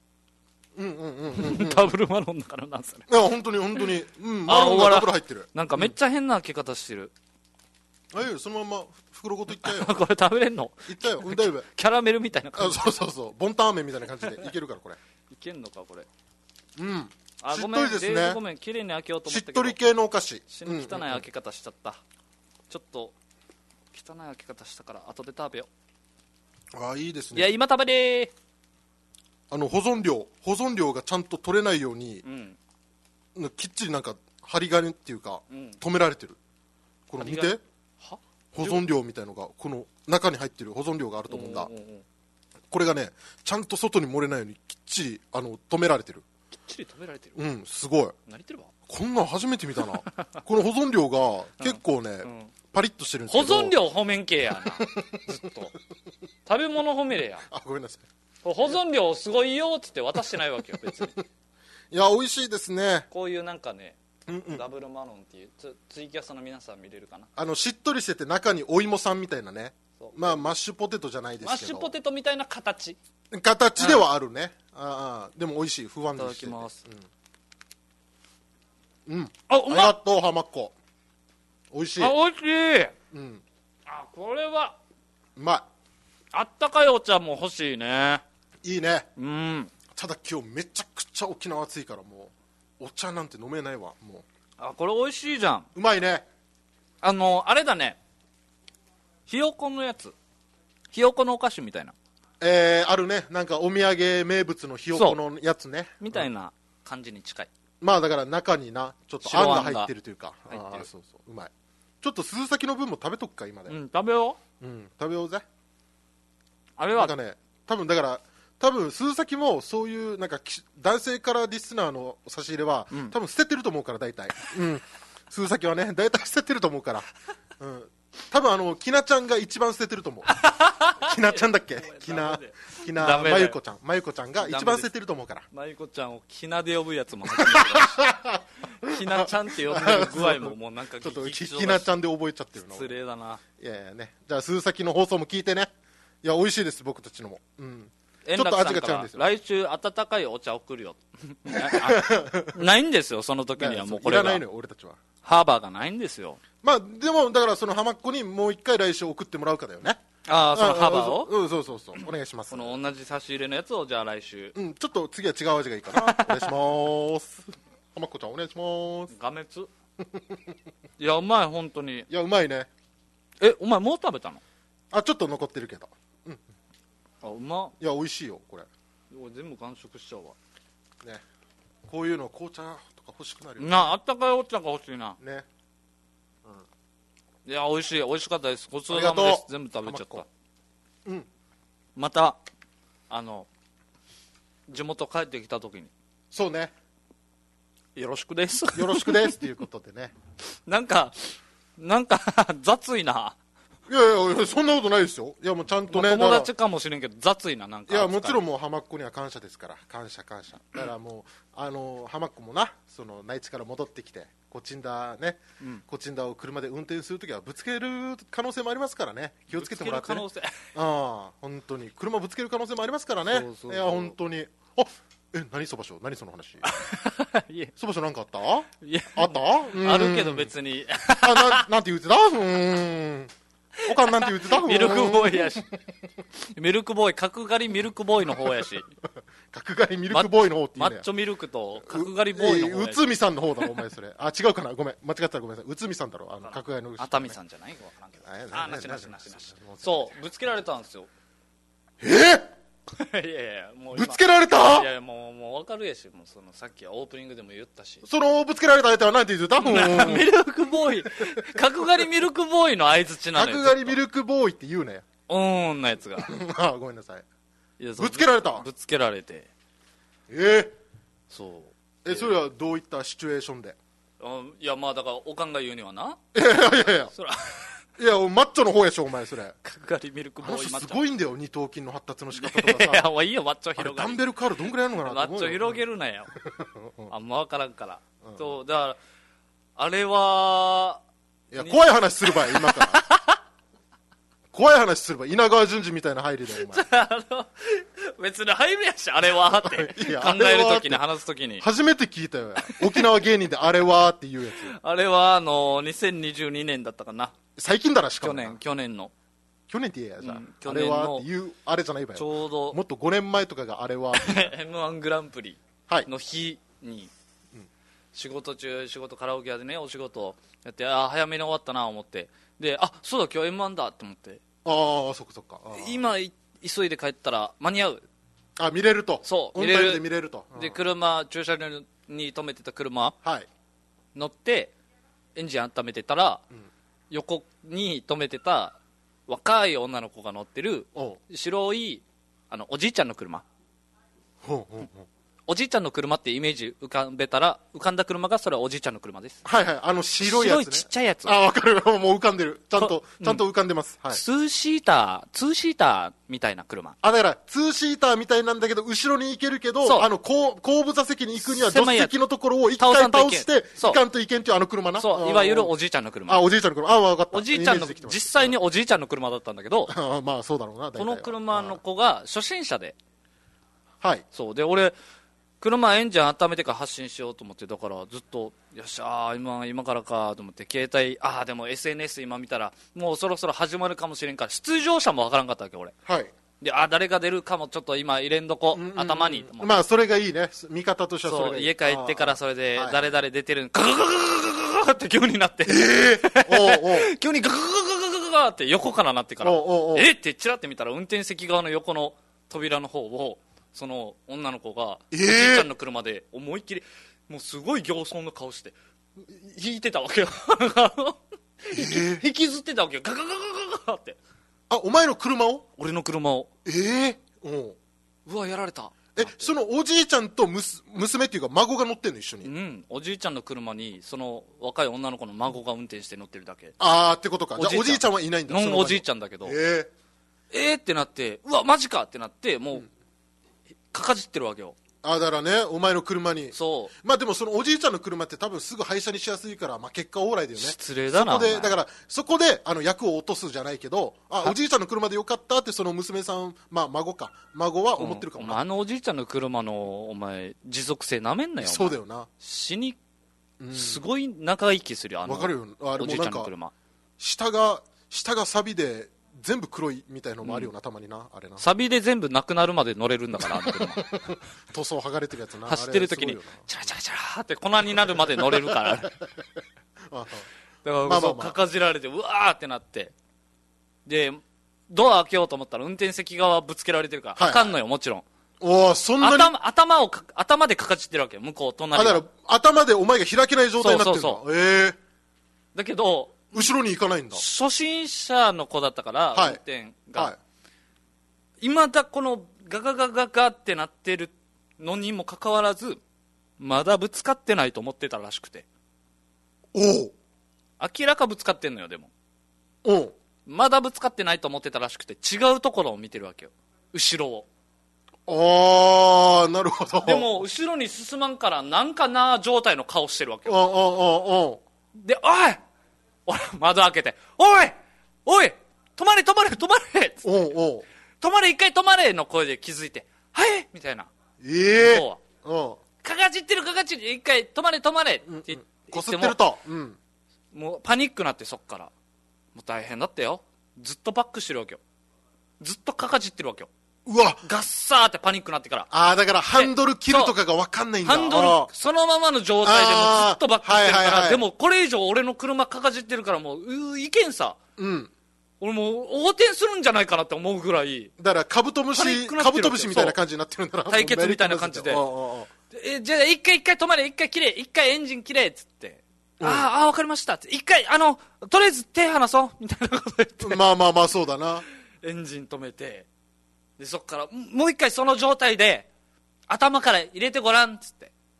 ダブルマロンだからなんそれ。 いや本当に本当に、マロンがダブル入ってる。 なんかめっちゃ変な開け方してる、 そのまま袋ごといったよこれ食べれんの。 いったよ、だいぶキャラメルみたいな感じ。 そうボンタン麺みたいな感じでいけるからこれ。 いけんのかこれ。 しっごめんとりですね。 レーズごめん綺麗に開けようと思しっけどったとり系のお菓子。 死に汚い開け方しちゃった、ちょっと汚い開け方したから後で食べよいいですう。いやね。 今食べれ保存量がちゃんと取れないように、きっちりなんか針金っていうか、止められてる。この見て、 は保存量みたいのがこの中に入ってる保存量があると思うんだ。これがねちゃんと外に漏れないようにきっちり止められてる。 きっちり食べられてる。 すごい。 何言ってるわ。 こんなん初めて見たなこの保存量が結構ね、パリッとしてるんです保けど。 存量褒めんけやなずっと食べ物褒めれや。 ごめんなさい。 保存量すごいよっつって渡してないわけよ別に。 いや美味しいですね。 こういうなんかね、ダブルマロンっていうツイキャスの皆さん見れるかな。 しっとりしてて中にお芋さんみたいなね、マッシュポテトじゃないですけど、 マッシュポテトみたいな形ではあるね。でも美味しい、不安にしてて。 いただきます。 ありがとう浜っ子。美味しい。 美味しい。これはうまあったかいお茶も欲しいね。 い。いいね。 ただ今日めちゃくちゃ沖縄暑いからもうお茶なんて飲めないわ。もこれ美味しいじゃん。 うまいね。 あれだね、ひよこのやつ、ひよこのお菓子みたいな、 あるね。なんかお土産名物のひよこのやつねみたいな感じに近い。 だから中になちょっとあんが入ってるというか。 入ってる。 そううまい。ちょっと鈴先の分も食べとくか今で。 食べよう。食べようぜ。 あれはなんかね、多分鈴先もそういうなんか男性からリスナーの差し入れは、多分捨ててると思うから大体。鈴先はね大体捨ててると思うから。多分きなちゃんが一番捨ててると思う。きなちゃんだっけ？きなまゆこちゃんが一番捨ててると思うから。 まゆこちゃんをきなで呼ぶやつも初めてだしきなちゃんって呼んでる具合ももうなんかちょっときなちゃんで覚えちゃってるの。 失礼だな。 いやいやね。じゃあ鈴先の放送も聞いてね。いや美味しいです僕たちのも。 円ちょっと味楽さんからが違うんですよ。 来週温かいお茶送るよないんですよその時には。もうこれがいらないのよ俺たちは。 ハーバーがないんですよ。 でもだからその浜っ子にもう一回来週送ってもらうかだよね。 そのハーバーをそうお願いします。 この同じ差し入れのやつをじゃあ来週。 ちょっと次は違う味がいいかな。お願いします浜っ子ちゃんお願いします。 画滅いやうまい本当に。 いやうまいね。 お前もう食べたの？ ちょっと残ってるけど。 うまっ。 いや美味しいよこれ。 俺全部完食しちゃうわね。こういうの紅茶とか欲しくなるよあったかいお茶が欲しいな。 ね。 いや美味しかったです。ごちそうさまです。全部食べちゃった。また地元帰ってきた時にそうねよろしくですよろしくですっていうことでね。 なんか雑いな。 いやそんなことないですよ。いやもうちゃんとね、 友達かもしれんけど雑いな。なんかいやもちろんもう浜っ子には感謝ですから。感謝だからもう浜っ子もなその内地から戻ってきてコチンダを車で運転するときはぶつける可能性もありますからね。気をつけてもらってね。 ぶつける可能性本当に車ぶつける可能性もありますからね。 そういや本当に。何そばしょ何その話そばしょなんかあったあったあるけど別になんて言ってたおかんなんて言ってたミルクボーイやしミルクボーイ角刈りミルクボーイの方やし角刈りミルクボーイの方って言うね。 マッチョミルクと角刈りボーイの方やし。 内海さんの方だろお前それ。違うかなごめん間違ったらごめんなさい。内海さんだろ角刈りの熱海さんじゃないか分からんけど。なしそうぶつけられたんですよ。いやもうぶつけられた。 いやもう分かるやし。もうさっきオープニングでも言ったし。 そのぶつけられた相手は何て言ってたミルクボーイ角刈りミルクボーイの相づちなのよ。 角刈りミルクボーイって言うねのやつがごめんなさい。 ぶつけられた。 ぶつけられてそうそれはどういったシチュエーションで？ いやまあだからおかんが言うにはな、 いやそらいやマッチョの方やしょお前それ。 角刈りミルクボーイすごいんだよ、二頭筋の発達の仕方とかさ。 いやもういいよマッチョあれ広がり、 ダンベルカールどんぐらいあるのかなマッチョ広げるなよあんま分からんから、そうだからあれは、 いや怖い話するばい今から怖い話するばい、稲川淳二みたいな入りだよお前別に入るやしあれはっていや考えるときに話すときに、 初めて聞いたよ沖縄芸人であれはっていうやつ。 あれは2022年だったかな、 最近だな、しかもな去年の去年って言えや、じゃあ、 去あれ年のはっていうあれじゃないばよ、 ちょうどもっと5年前とかがあれは M1 グランプリはいの日に、仕事カラオケ屋でねお仕事やって、あ早めに終わったな思って、でそうだ今日 M1 だと思って、 ああそっかそっか、 今急いで帰ったら間に合う、 見れると、 そうオンタイムで見れると、 で駐車場に止めてた車はい乗ってエンジン温めてたら、横に止めてた若い女の子が乗ってるおう白いおじいちゃんの車、 ほうほうほう、 おじいちゃんの車ってイメージ浮かべたら、浮かんだ車がそれはおじいちゃんの車です。 はいはい、白いやつね、 白いちっちゃいやつ、 わかるもう浮かんでる、ちゃんと浮かんでます、はい、 ツーシーターみたいな車、 だからツーシーターみたいなんだけど後ろに行けるけど、 そう後部座席に行くには助狭いやつ手席のところを一回倒してそういかんといけんっていう車な、 そういわゆるおじいちゃんの車、 おじいちゃんの車、分かった、 おじいちゃんのイメージできてます実際におじいちゃんの車だったんだけどまあそうだろうな、大体はこの車の子が初心者で、 はいそうで俺車エンジン温めてから発進しようと思って、だからずっとよっしゃ今からかと思って携帯でも SNS 今見たらもうそろそろ始まるかもしれんから、出場者もわからんかったわけ俺はいで、誰が出るかもちょっと今入れんどこ、頭にと思って、 まあそれがいいね、見方としてはそれがいい、 家帰ってからそれではい誰々出てるんガガガガガガガって急になって、 おうおう急にガガガガガガガガって横からなってから、 おうおうおうってチラって見たら運転席側の横の扉の方をその女の子がおじいちゃんの車で思いっきりもうすごい形相の顔して引いてたわけよ引きずってたわけよ、ガガガガガガってお前の車を、 俺の車を、 おううわやられた、 そのおじいちゃんと娘っていうか孫が乗ってんの一緒に、 おじいちゃんの車にその若い女の子の孫が運転して乗ってるだけ、 ってことか、じゃあおじいちゃんはいないんだ、 ノンおじいちゃゃんだけど、 ん、 ってなって、うわマジかってなって、もう、かかじってるわけよ、 だからね、お前の車に、 そうまあでもそのおじいちゃんの車って多分すぐ廃車にしやすいから、まあ結果オーライだよね、 失礼だなそこでお前だからそこで役を落とすじゃないけど、おじいちゃんの車でよかったってその娘さん、まあ孫は思ってるかもな、 お前おじいちゃんの車のお前持続性なめんなよ、 そうだよな、 死にすごい長生きするよ、 わかるよ、あれおじいちもなんかゃんの車下が錆で全部黒いみたいのもあるよな、たまにな、あれな、 サビで全部なくなるまで乗れるんだから、あの車塗装剥がれてるやつな、 走ってる時にあれすチャラチャラチャラって粉になるまで乗れるからだかごいよなら、 まあそうかかじられてうわーってなって、でドア開けようと思ったら運転席側ぶつけられてるから、 はいはいあかんのよもちろん、 そんなに頭でかかじってるわけよ、向こう隣がだから頭でお前が開けない状態になってるそうの、 だけど後ろに行かないんだ、 初心者の子だったから、 はい運転が、 はい今だこのガガガガガってなってるのにもかかわらずまだぶつかってないと思ってたらしくて、 おう明らかぶつかってんのよ、でもおうまだぶつかってないと思ってたらしくて、違うところを見てるわけよ、後ろを。 なるほど、 でも後ろに進まんからなんかな状態の顔してるわけよ。 おで、俺窓開けて、おい止まれ止まれ止まれ止まれ一回止まれの声で気づいて、はいみたいな、そうかかじってる一回止まれ止まれって言ってこすってると、 もうパニックなって、そっからもう大変だったよ、ずっとバックしてるわけよ、ずっとかかじってるわけよ、 うわガッサーってパニックなってから、 だからハンドル切るとかが分かんないんだ、 ハンドルそのままの状態でもうずっとバックしてるから、でもこれ以上俺の車かかじってるからもういけんさ、俺もう横転するんじゃないかなって思うぐらい、 だからカブトムシみたいな感じになってるんだな、 対決みたいな感じで、じゃあ一回止まれ、一回切れ、一回エンジン切れっつって、わかりましたって、一回とりあえず手離そうみたいなこと言って、 まあそうだな、 エンジン止めて、でそっからもう一回その状態で頭から入れてごらんっつって、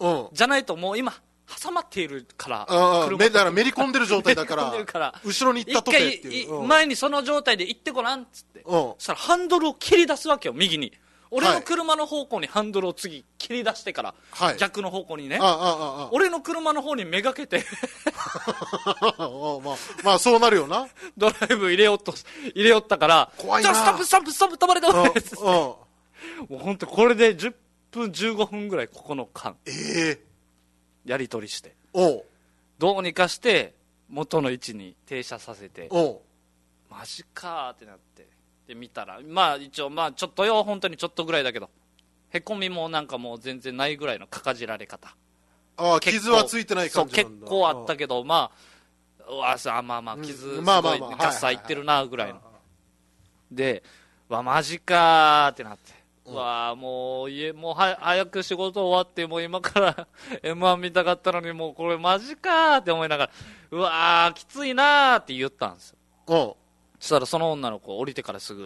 じゃないともう今挟まっているからだからめり込んでる状態だから後ろに行ったとてっていう、 前にその状態で行ってごらんっつって、そしたらハンドルを切り出すわけよ、右に。俺の車の方向にハンドルを次切り出してから、逆の方向にね、俺の車の方にめがけてまあそうなるよな。 ドライブ入れよったから、 怖いな。 じゃあストップ止まれもう本当これで10分15分ぐらいここの間やり取りして、どうにかして元の位置に停車させて、マジかーってなって、で見たらまあ一応まあちょっとよ、本当にちょっとぐらいだけど、へこみもなんかもう全然ないぐらいのかかじられ方。 傷はついてない感じなんだ。 そう結構あったけど、まあ傷すごいガッサいってるなぐらいの。でマジかーってなって、もう早く仕事終わって、もう今から M1 見たかったのに、もうこれマジかーって思いながら、きついなーって言ったんですよ。そしたらその女の子降りてからすぐ、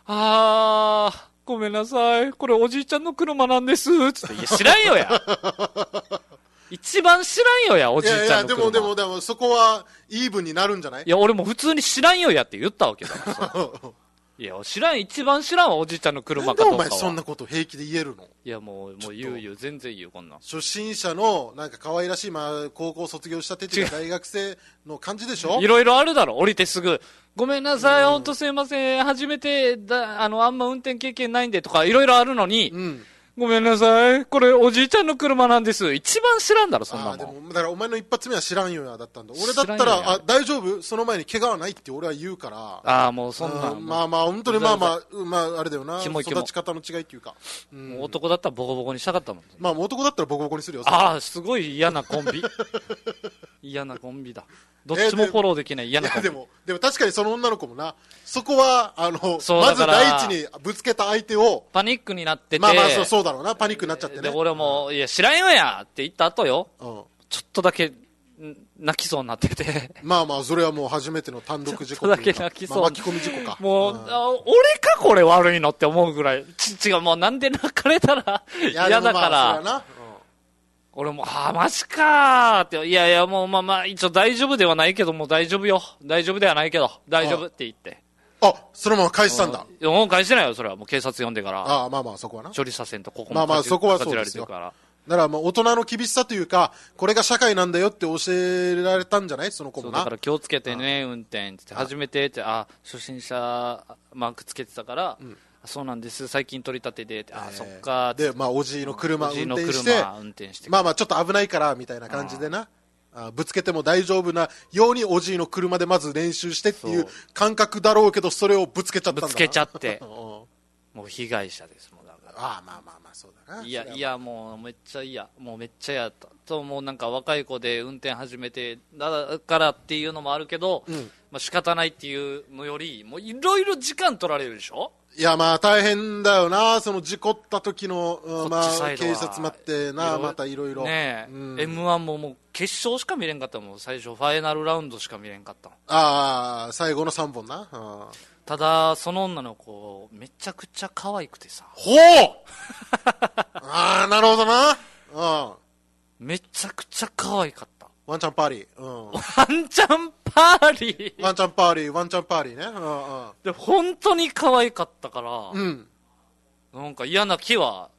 ごめんなさい、これおじいちゃんの車なんですつって、いや知らんよや一番知らんよや、おじいちゃんの車。 でもそこはイーブンになるんじゃない？ いや俺も普通に知らんよやって言ったわけだからいや一番知らんわ、おじいちゃんの車かどうかは。 なんでお前そんなこと平気で言えるの？ いやもう言う全然言う、こんなん初心者のなんか可愛らしい、高校卒業したてっていうか大学生の感じでしょ？ いろいろあるだろ、降りてすぐごめんなさい、ほんとすいません、初めてあんま運転経験ないんでとかいろいろあるのに、ごめんなさい、これおじいちゃんの車なんです。一番知らんだろ、そんなもん。 でもだからお前の一発目は知らんよやだったんだ。俺だったら大丈夫、その前に怪我はないって俺は言うから。 もうそんな本当にあれだよな、育ち方の違いっていうか、 もう男だったらボコボコにしたかったもん。 男だったらボコボコにするよ。 すごい嫌なコンビ嫌なコンビだ。どっちもフォローできない嫌なコンビ。 でも確かにその女の子もな、そこはまず第一にぶつけた相手をパニックになってて、 そうだろうな、パニックになっちゃってね。 で俺もいや知らんよやって言った後よ、ちょっとだけ泣きそうになっててそれはもう初めての単独事故とだけ泣きそう、 巻き込み事故か。 もう、俺かこれ悪いのって思うぐらい。違う、もうなんで泣かれたら嫌だから、俺もマジかーって、いやもう一応大丈夫ではないけど、もう大丈夫よ、大丈夫ではないけど大丈夫って言って、 そのまま返したんだ。 もう返してないよ、それはもう警察呼んでから。 そこはな、 処理させんと、ここもそこはそうですよ。だから大人の厳しさというか、これが社会なんだよって教えられたんじゃない、その子もな。 だから気をつけてね、運転って初めてって初心者マークつけてたから、そうなんです、最近取り立てで、そっかで、おじいの車運転して、ちょっと危ないからみたいな感じでな、ぶつけても大丈夫なようにおじいの車でまず練習してっていう感覚だろうけど、それをぶつけちゃったんだ。 ぶつけちゃってもう被害者ですもん。だからそうだな。 いやもうめっちゃ嫌、もうめっちゃ嫌だったと。もうなんか若い子で運転始めてだからっていうのもあるけど、仕方ないっていうのよりもいろいろ時間取られるでしょ。 いや大変だよな、その事故った時の警察待ってな、またいろいろね。M1 ももう決勝しか見れんかったもん、最初ファイナルラウンドしか見れんかったもん。 最後の3本な。 ただその女の子めちゃくちゃ可愛くてさ。 ほうなるほどな。 めちゃくちゃ可愛かった。 ワンチャンパーリー。 ワンチャンパーリー。 ワンチャンパーリーね。 で本当に可愛かったから、なんか嫌な気は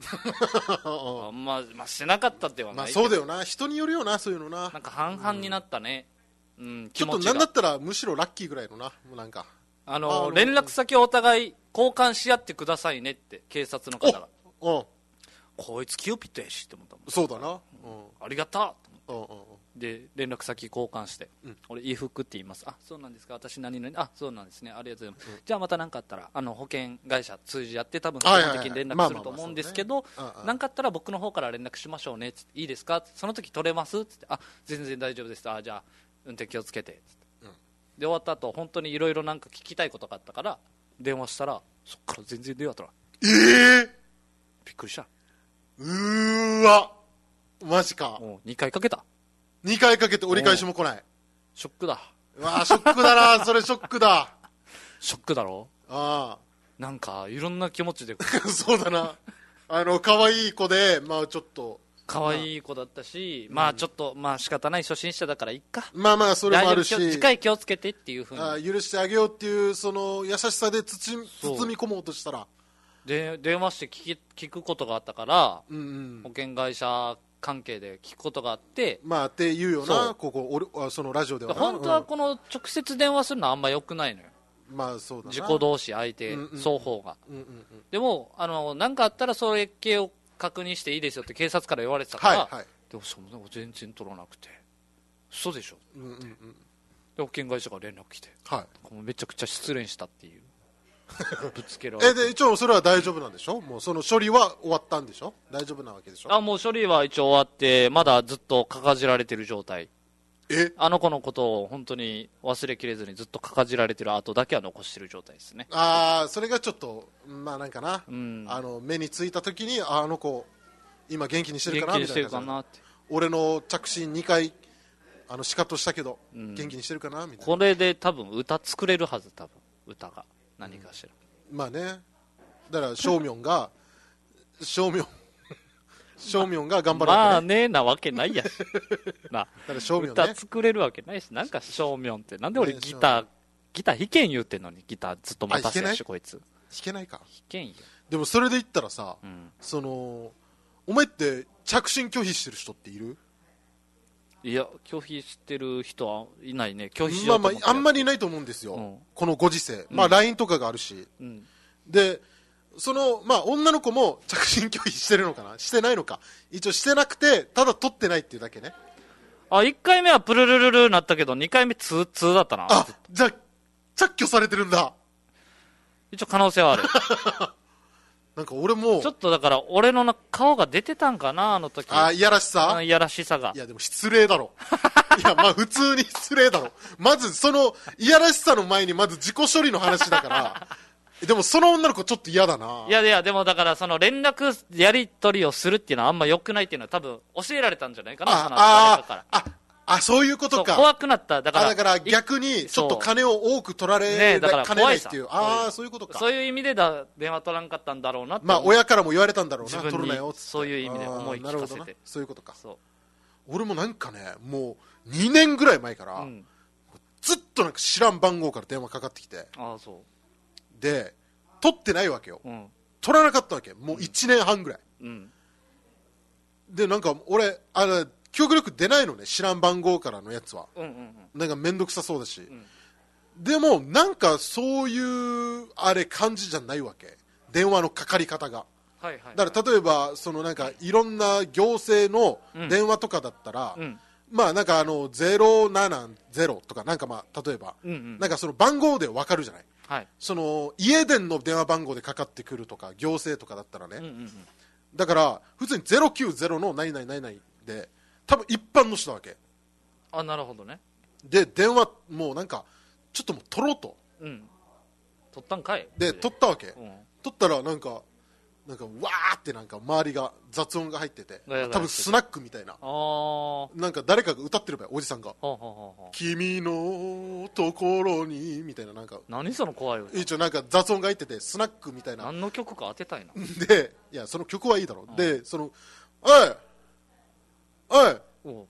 してなかったってはないけど。 そうだよな、人によるよな、そういうのな。 なんか半々になったね。 ちょっとなんだったらむしろラッキーぐらいのな、なんか連絡先をお互い交換し合ってくださいねって警察の方が。こいつキューピッドやしって思ったもん。 そうだな。 ありがたと思って。で連絡先交換して、俺伊福って言います。そうなんですか、私何々、そうなんですね、ありがとうございます、じゃあまた何かあったら保険会社通じ合って多分基本的に連絡すると思うんですけど、何かあったら僕の方から連絡しましょうねつって、いいですか、その時取れますつって、全然大丈夫です、じゃあ運転気をつけてつって、で終わった後本当にいろいろなんか聞きたいことがあったから電話したら、そっから全然電話取らん。びっくりした。 マジか。 もう2回かけた。 2回かけて折り返しも来ない。 ショックだ。 ショックだな、それショックだ。 ショックだろ。なんかいろんな気持ちでそうだな。可愛い子でちょっと可愛い子だったし、まあちょっと、まあ仕方ない初心者だからいっか。 まあまあ、それもあるし。 次回気をつけてっていうふうに。 許してあげようっていう、その優しさで包み込もうとしたら。 で、電話して聞くことがあったから、 うんうん、 保険会社関係で聞くことがあって、 まあっていうよな、そのラジオではな。 本当はこの直接電話するのはあんま良くないのよ。 まあそうだな。 自己同士相手、双方が。でも、なんかあったらそれ系を確認していいですよって警察から言われてたから、はいはい、でもそんなの全然取らなくて、嘘でしょ、で保険会社が連絡来て、はい、もうめちゃくちゃ失恋したっていうぶつけられてで一応それは大丈夫なんでしょ、もうその処理は終わったんでしょ、大丈夫なわけでしょ。 もう処理は一応終わってまだずっとかかじられてる状態。あの子のことを本当に忘れきれずにずっとかかじられてる跡だけは残してる状態ですね。 それがちょっとまあなんかな、目についた時にあの子今元気にしてるかなみたいな、俺の着信2回シカッとしたけど、元気にしてるかなみたいな。 これで多分歌作れるはず、多分歌が何かしら、 まあね、だから正明が正明が頑張るわけね。 まあねなわけないやしな、 正明ね、 歌作れるわけないし、なんか正明ってなんで俺ギター弾けん言うてんのに、ギターずっと待たせるし、こいつ弾けないか。 弾けんよ。 でもそれで言ったらさ、そのお前って着信拒否してる人っている？ いや拒否してる人はいないね。拒否しようと思ってあんまりいないと思うんですよ、このご時世。まあ LINE とかがあるし、でそのまあ女の子も着信拒否してるのかな、してないのか、一応してなくてただ取ってないっていうだけね。 1回目はプルルルルなったけど2回目ツーだったな。 じゃあ着去されてるんだ。 一応可能性はあるなんか俺もちょっとだから俺の顔が出てたんかな、あの時。 いやらしさ、 いやらしさが。 いやでも失礼だろいやまあ普通に失礼だろ。まずそのいやらしさの前にまず自己処理の話だからでもその女の子ちょっと嫌だな。 いやでもだからその連絡やり取りをするっていうのはあんま良くないっていうのは多分教えられたんじゃないかな、その誰かから。 そういうことか。 怖くなった。だから逆にちょっと金を多く取られかねないっていう。そういうことか。 そういう意味で電話取らんかったんだろうなって。 まあ親からも言われたんだろうな、取るなよって。 そういう意味で思い聞かせて。 そういうことか。俺もなんかね、もう2年ぐらい前から、ずっとなんか知らん番号から電話かかってきて。で、取ってないわけよ。取らなかったわけ。もう1年半ぐらい。で、なんか俺、記憶力出ないのね、知らん番号からのやつは。なんかめんどくさそうだし、でもなんかそういう感じじゃないわけ、電話のかかり方が。だから例えばそのなんかいろんな行政の電話とかだったら、まあなんか070とかなんかまあ例えば、なんかその番号で分かるじゃない、その家電の電話番号でかかってくるとか行政とかだったらね、だから普通に090の何々何々で多分一般の人だわけ。 なるほどね。 で電話もうなんかちょっともう取ろうと、 取ったんかい。 で取ったわけ、取ったらなんかわーってなんか周りが雑音が入ってて、多分スナックみたいな、なんか誰かが歌ってるばよ、おじさんが君のところにみたいな、なんか何その怖い歌。 一応なんか雑音が入っててスナックみたいな。 何の曲か当てたいな。 でいやその曲はいいだろ、でそのおい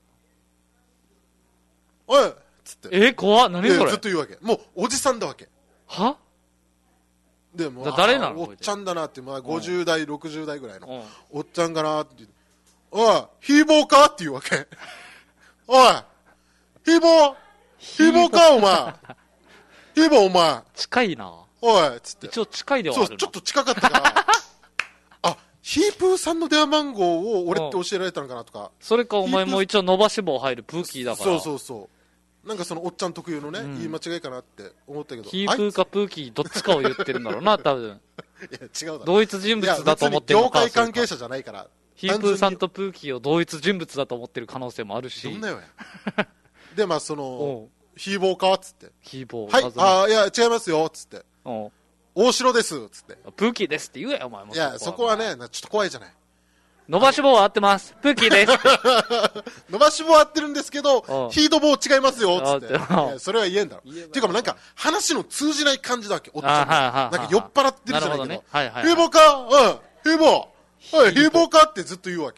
っつって、 怖っ、何それ。 ずっと言うわけ。もうおじさんだわけ。 はでも誰なの、 おっちゃんだなって、まあ、50代60代ぐらいのおっちゃんかなって言う。おいヒーボーかって言うわけおいヒーボーかお前ヒーボーお前近いな。 おいっつって、 一応近いではあるな。 そうちょっと近かったからヒープーさんの電話番号を俺って教えられたのかなとか。 それかお前も一応伸ばし棒入るプーキーだから。 そうなんかそのおっちゃん特有のね、言い間違いかなって思ったけど、 ヒープーかプーキーどっちかを言ってるんだろうな多分。 いや違うだろ、 同一人物だと思ってるのか。 業界関係者じゃないから。 ヒープーさんとプーキーを同一人物だと思ってる可能性もあるし。 どんなよやでまあそのヒーボーかっつって、 ヒーボー、 はい、いや違いますよっつって、大城ですっつって、 プーキーですって言えよお前も。 いやそこはねちょっと怖いじゃない。 伸ばし棒は合ってます。プーキーです。 伸ばし棒は合ってるんですけど、ヒート棒違いますよ、つって。それは言えんだろ。っていうかもうなんか、話の通じない感じだわけ、おっちゃんが。なんか酔っ払ってるじゃないけど。ヒーボーかヒーボーヒーボーかってずっと言うわけ。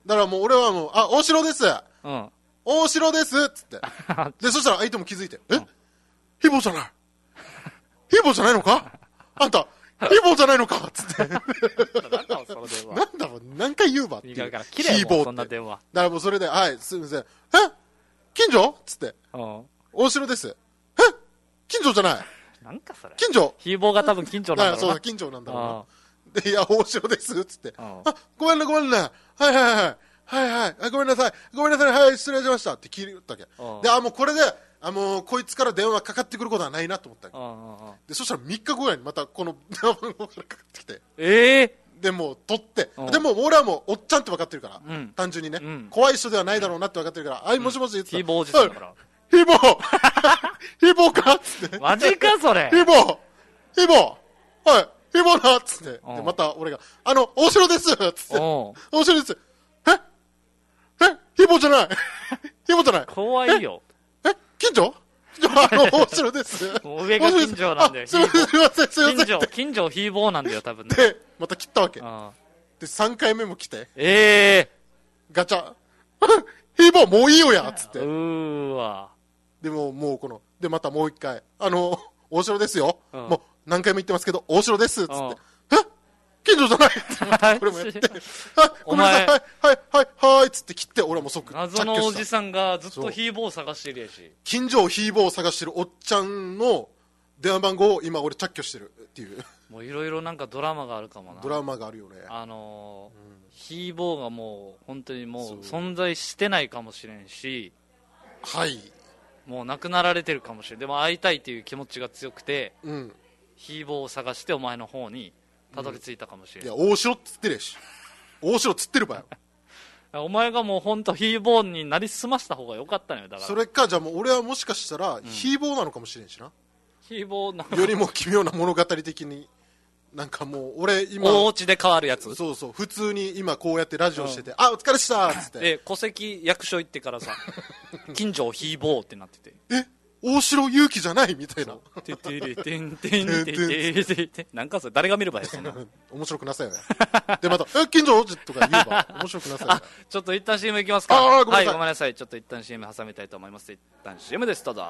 だからもう俺はもう、大城です、 うん。 大城ですっつって。で、そしたら相手も気づいて、ヒボじゃない。ヒボじゃないのかあんた、ヒボじゃないのかつって。なんだその電話。なんだもん、何回言うばっていう。 いいから、切れよ、もうそんな電話。 だからもうそれで、はい、すみません。近所つって。大城です。近所じゃない。 なんかそれ。 近所。 ヒーボーが多分近所なんだろうな。 そうだ、近所なんだろうな。で、いや、大城です。つって。ごめんね、ごめんね。はいはいはい。はいはい。ごめんなさい。ごめんなさい。はい、失礼しました。って聞いたわけ。で、もうこれで、もうこいつから電話かかってくることはないなと思ったわけ。で、そしたら3日後ぐらいにまたこの電話番号からかかってきて。で、もう取って。でも俺はもうおっちゃんって分かってるから。単純にね。怖い人ではないだろうなって分かってるから。もしもし言ってた。 ヒーボーおじさんだから。 ヒーボーヒーボーかつって。 マジかそれ。 ヒーボーヒーボーはい。ヒーボーなつって。で、また俺が、大城ですつって。大城です。ヒーボーじゃないヒーボーじゃない怖いよ。 近所大城です。 上が近所なんだよ。 すいません、すいません、すいません。 近所ヒーボーなんだよ、多分ね。 で、また切ったわけ。で、3回目も来て。ガチャ。ヒーボーもういいよやつって。 わ。 でも、もうで、またもう一回。大城ですよ。もう何回も言ってますけど、大城です。つって。近所じゃないこれもやって。ごめんなさい。はい、つって切って、俺はもう即謎のおじさんがずっとヒーボーを探してるやし。 近所をヒーボーを探してるおっちゃんの電話番号を今俺着去してるっていう。 もういろいろなんかドラマがあるかもな。 ドラマがあるよね。 ヒーボーがもう本当にもう存在してないかもしれんし。 はい。 もう亡くなられてるかもしれん。でも会いたいっていう気持ちが強くて、ヒーボーを探してお前の方にたどり着いたかもしれない。 いや、大城っつってるし。大城っつってるばよ。 お前がもう本当ヒーボーになりすました方が良かったのよ。だからそれか、じゃあもう俺はもしかしたらヒーボーなのかもしれんしな。 ヒーボーよりも奇妙な物語的に、なんかもう俺今お家で変わるやつ。 そうそう、普通に今こうやってラジオしてて、お疲れしたっつって。 戸籍役所行ってからさ、近所ヒーボーってなってて。 大城勇気じゃないみたいな。 ててれてんてんてててて。なんかそれ誰が見ればいいそんな。 面白くなさいよね。でまた近所とか言えば面白くなさいよね。 ちょっと一旦 CM いきますか。はい、ごめんなさい。ちょっと一旦 CM 挟みたいと思います。一旦 CM です。どうぞ。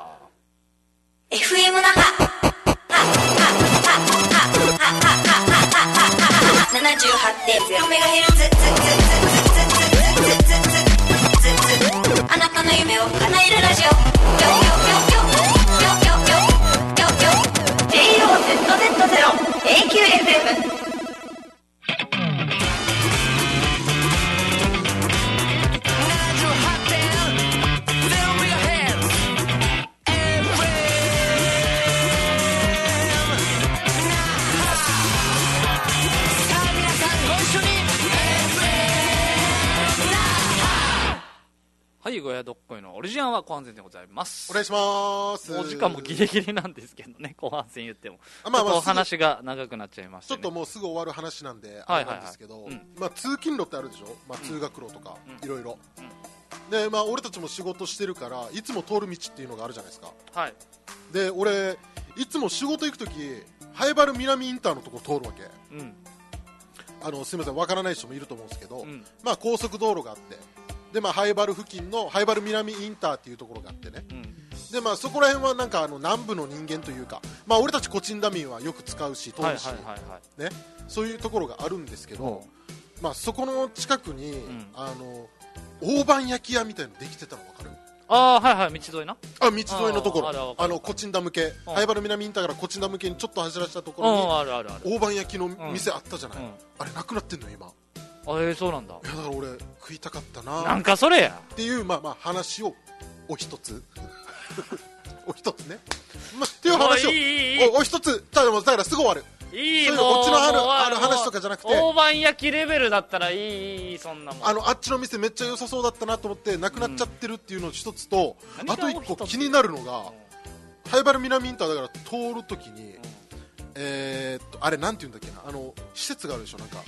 FM 那覇 78.0MHz あなたの夢を叶えるラジオJOZZ0AQFM。 はい、ごやどっこいのオリジナルは後半戦でございます。 お願いします。 もう時間もギリギリなんですけどね、後半戦言っても。ちょっとお話が長くなっちゃいました、ね。 ちょっともうすぐ終わる話なんで、あれなんですけど、通勤路ってあるでしょ、通学路とか、いろいろ。で、俺たちも仕事してるから、いつも通る道っていうのがあるじゃないですか。 はい。 で、俺、いつも仕事行くとき、灰原南インターのとこ通るわけ。すみません、わからない人もいると思うんですけど、高速道路があって、で灰原付近の灰原南インターっていうところがあってね、でそこら辺はなんか南部の人間というか、俺たちコチンダ民はよく使うし通るし、ね、そういうところがあるんですけど、そこの近くに、大判焼き屋みたいなのできてたの分かる？ はいはい、道沿いな。 道沿いのところ、コチンダ向け、灰原南インターからコチンダ向けにちょっと走らせたところに大判焼きの店あったじゃない、あれなくなってんの今。 そうなんだ。 いやだから俺食いたかったな。 なんかそれやっていう話をお一つお一つね、っていう話をお一つ。だからすぐ終わる。いい、もうこっちのある話とかじゃなくて、 大判焼きレベルだったらいい、そんなもん。 あっちの店めっちゃ良さそうだったなと思ってなくなっちゃってるっていうの一つと、あと一個気になるのが、灰原南インターだから通るときに、あれなんていうんだっけな、施設があるでしょ、なんか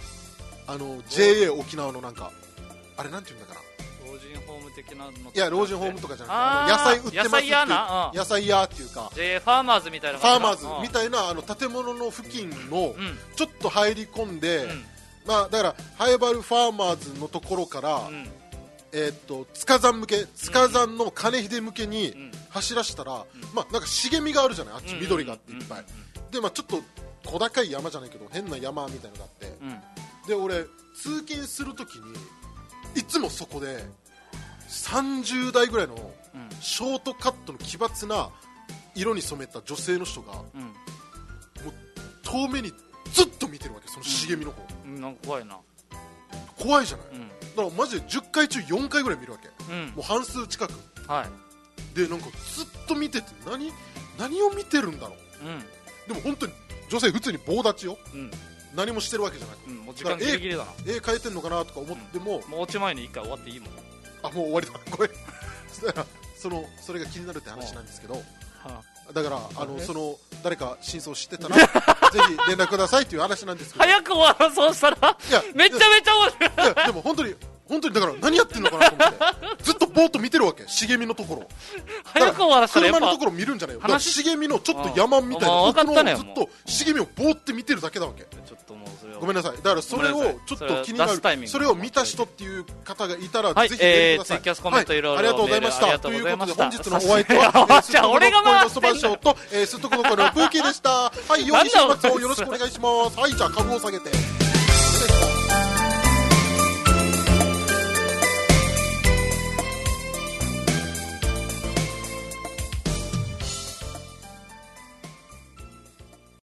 JA 沖縄のなんかあれなんていうんだかな、 老人ホーム的なの。 いや、老人ホームとかじゃなくて、野菜売ってますっていう、野菜屋っていうか JA ファーマーズみたいな、 ファーマーズみたいな建物の付近のちょっと入り込んで、 まあだからハイバルファーマーズのところから、塚山向け、塚山の金秀向けに走らしたら、まあなんか茂みがあるじゃない、あっち緑があっていっぱい、でまあちょっと小高い山じゃないけど変な山みたいなのがあって、で俺通勤するときにいつもそこで30代ぐらいのショートカットの奇抜な色に染めた女性の人が、もう遠目にずっと見てるわけ、その茂みの方、 なんか怖いな、 怖いじゃない、だからマジで10回中4回ぐらい見るわけ、もう半数近く、でなんかずっと見てて何を見てるんだろう、でも本当に女性普通に棒立ちよ、何もしてるわけじゃなく、 もう時間ギリギリだな、 絵描いてんのかなとか思っても、 もう落ち前に1回終わっていいもん、 あもう終わりだごめんそしたらそれが気になるって話なんですけど、だからその誰か真相を知ってたらぜひ連絡くださいっていう話なんですけど、 早く終わらそうしたらめちゃめちゃ面白い、 いやでも本当にだから何やってんのかなと思ってずっとぼーっと見てるわけ、茂みのところ、 早く終わらせたらやっぱ車のところ見るんじゃないよ、だから茂みのちょっと山みたいなところをずっと茂みをぼーって見てるだけだわけ、 ちょっともうそれをごめんなさい、だからそれをちょっと気になる、それを見た人っていう方がいたらぜひ連絡ください、 ツイキャスコメントいろいろありがとうございました、ということで本日のお相手はすっとこどっこいのそばしょうとすっとこどっこいのプーキーでした。はい、良い週末をよろしくお願いします。はい、じゃあ株を下げて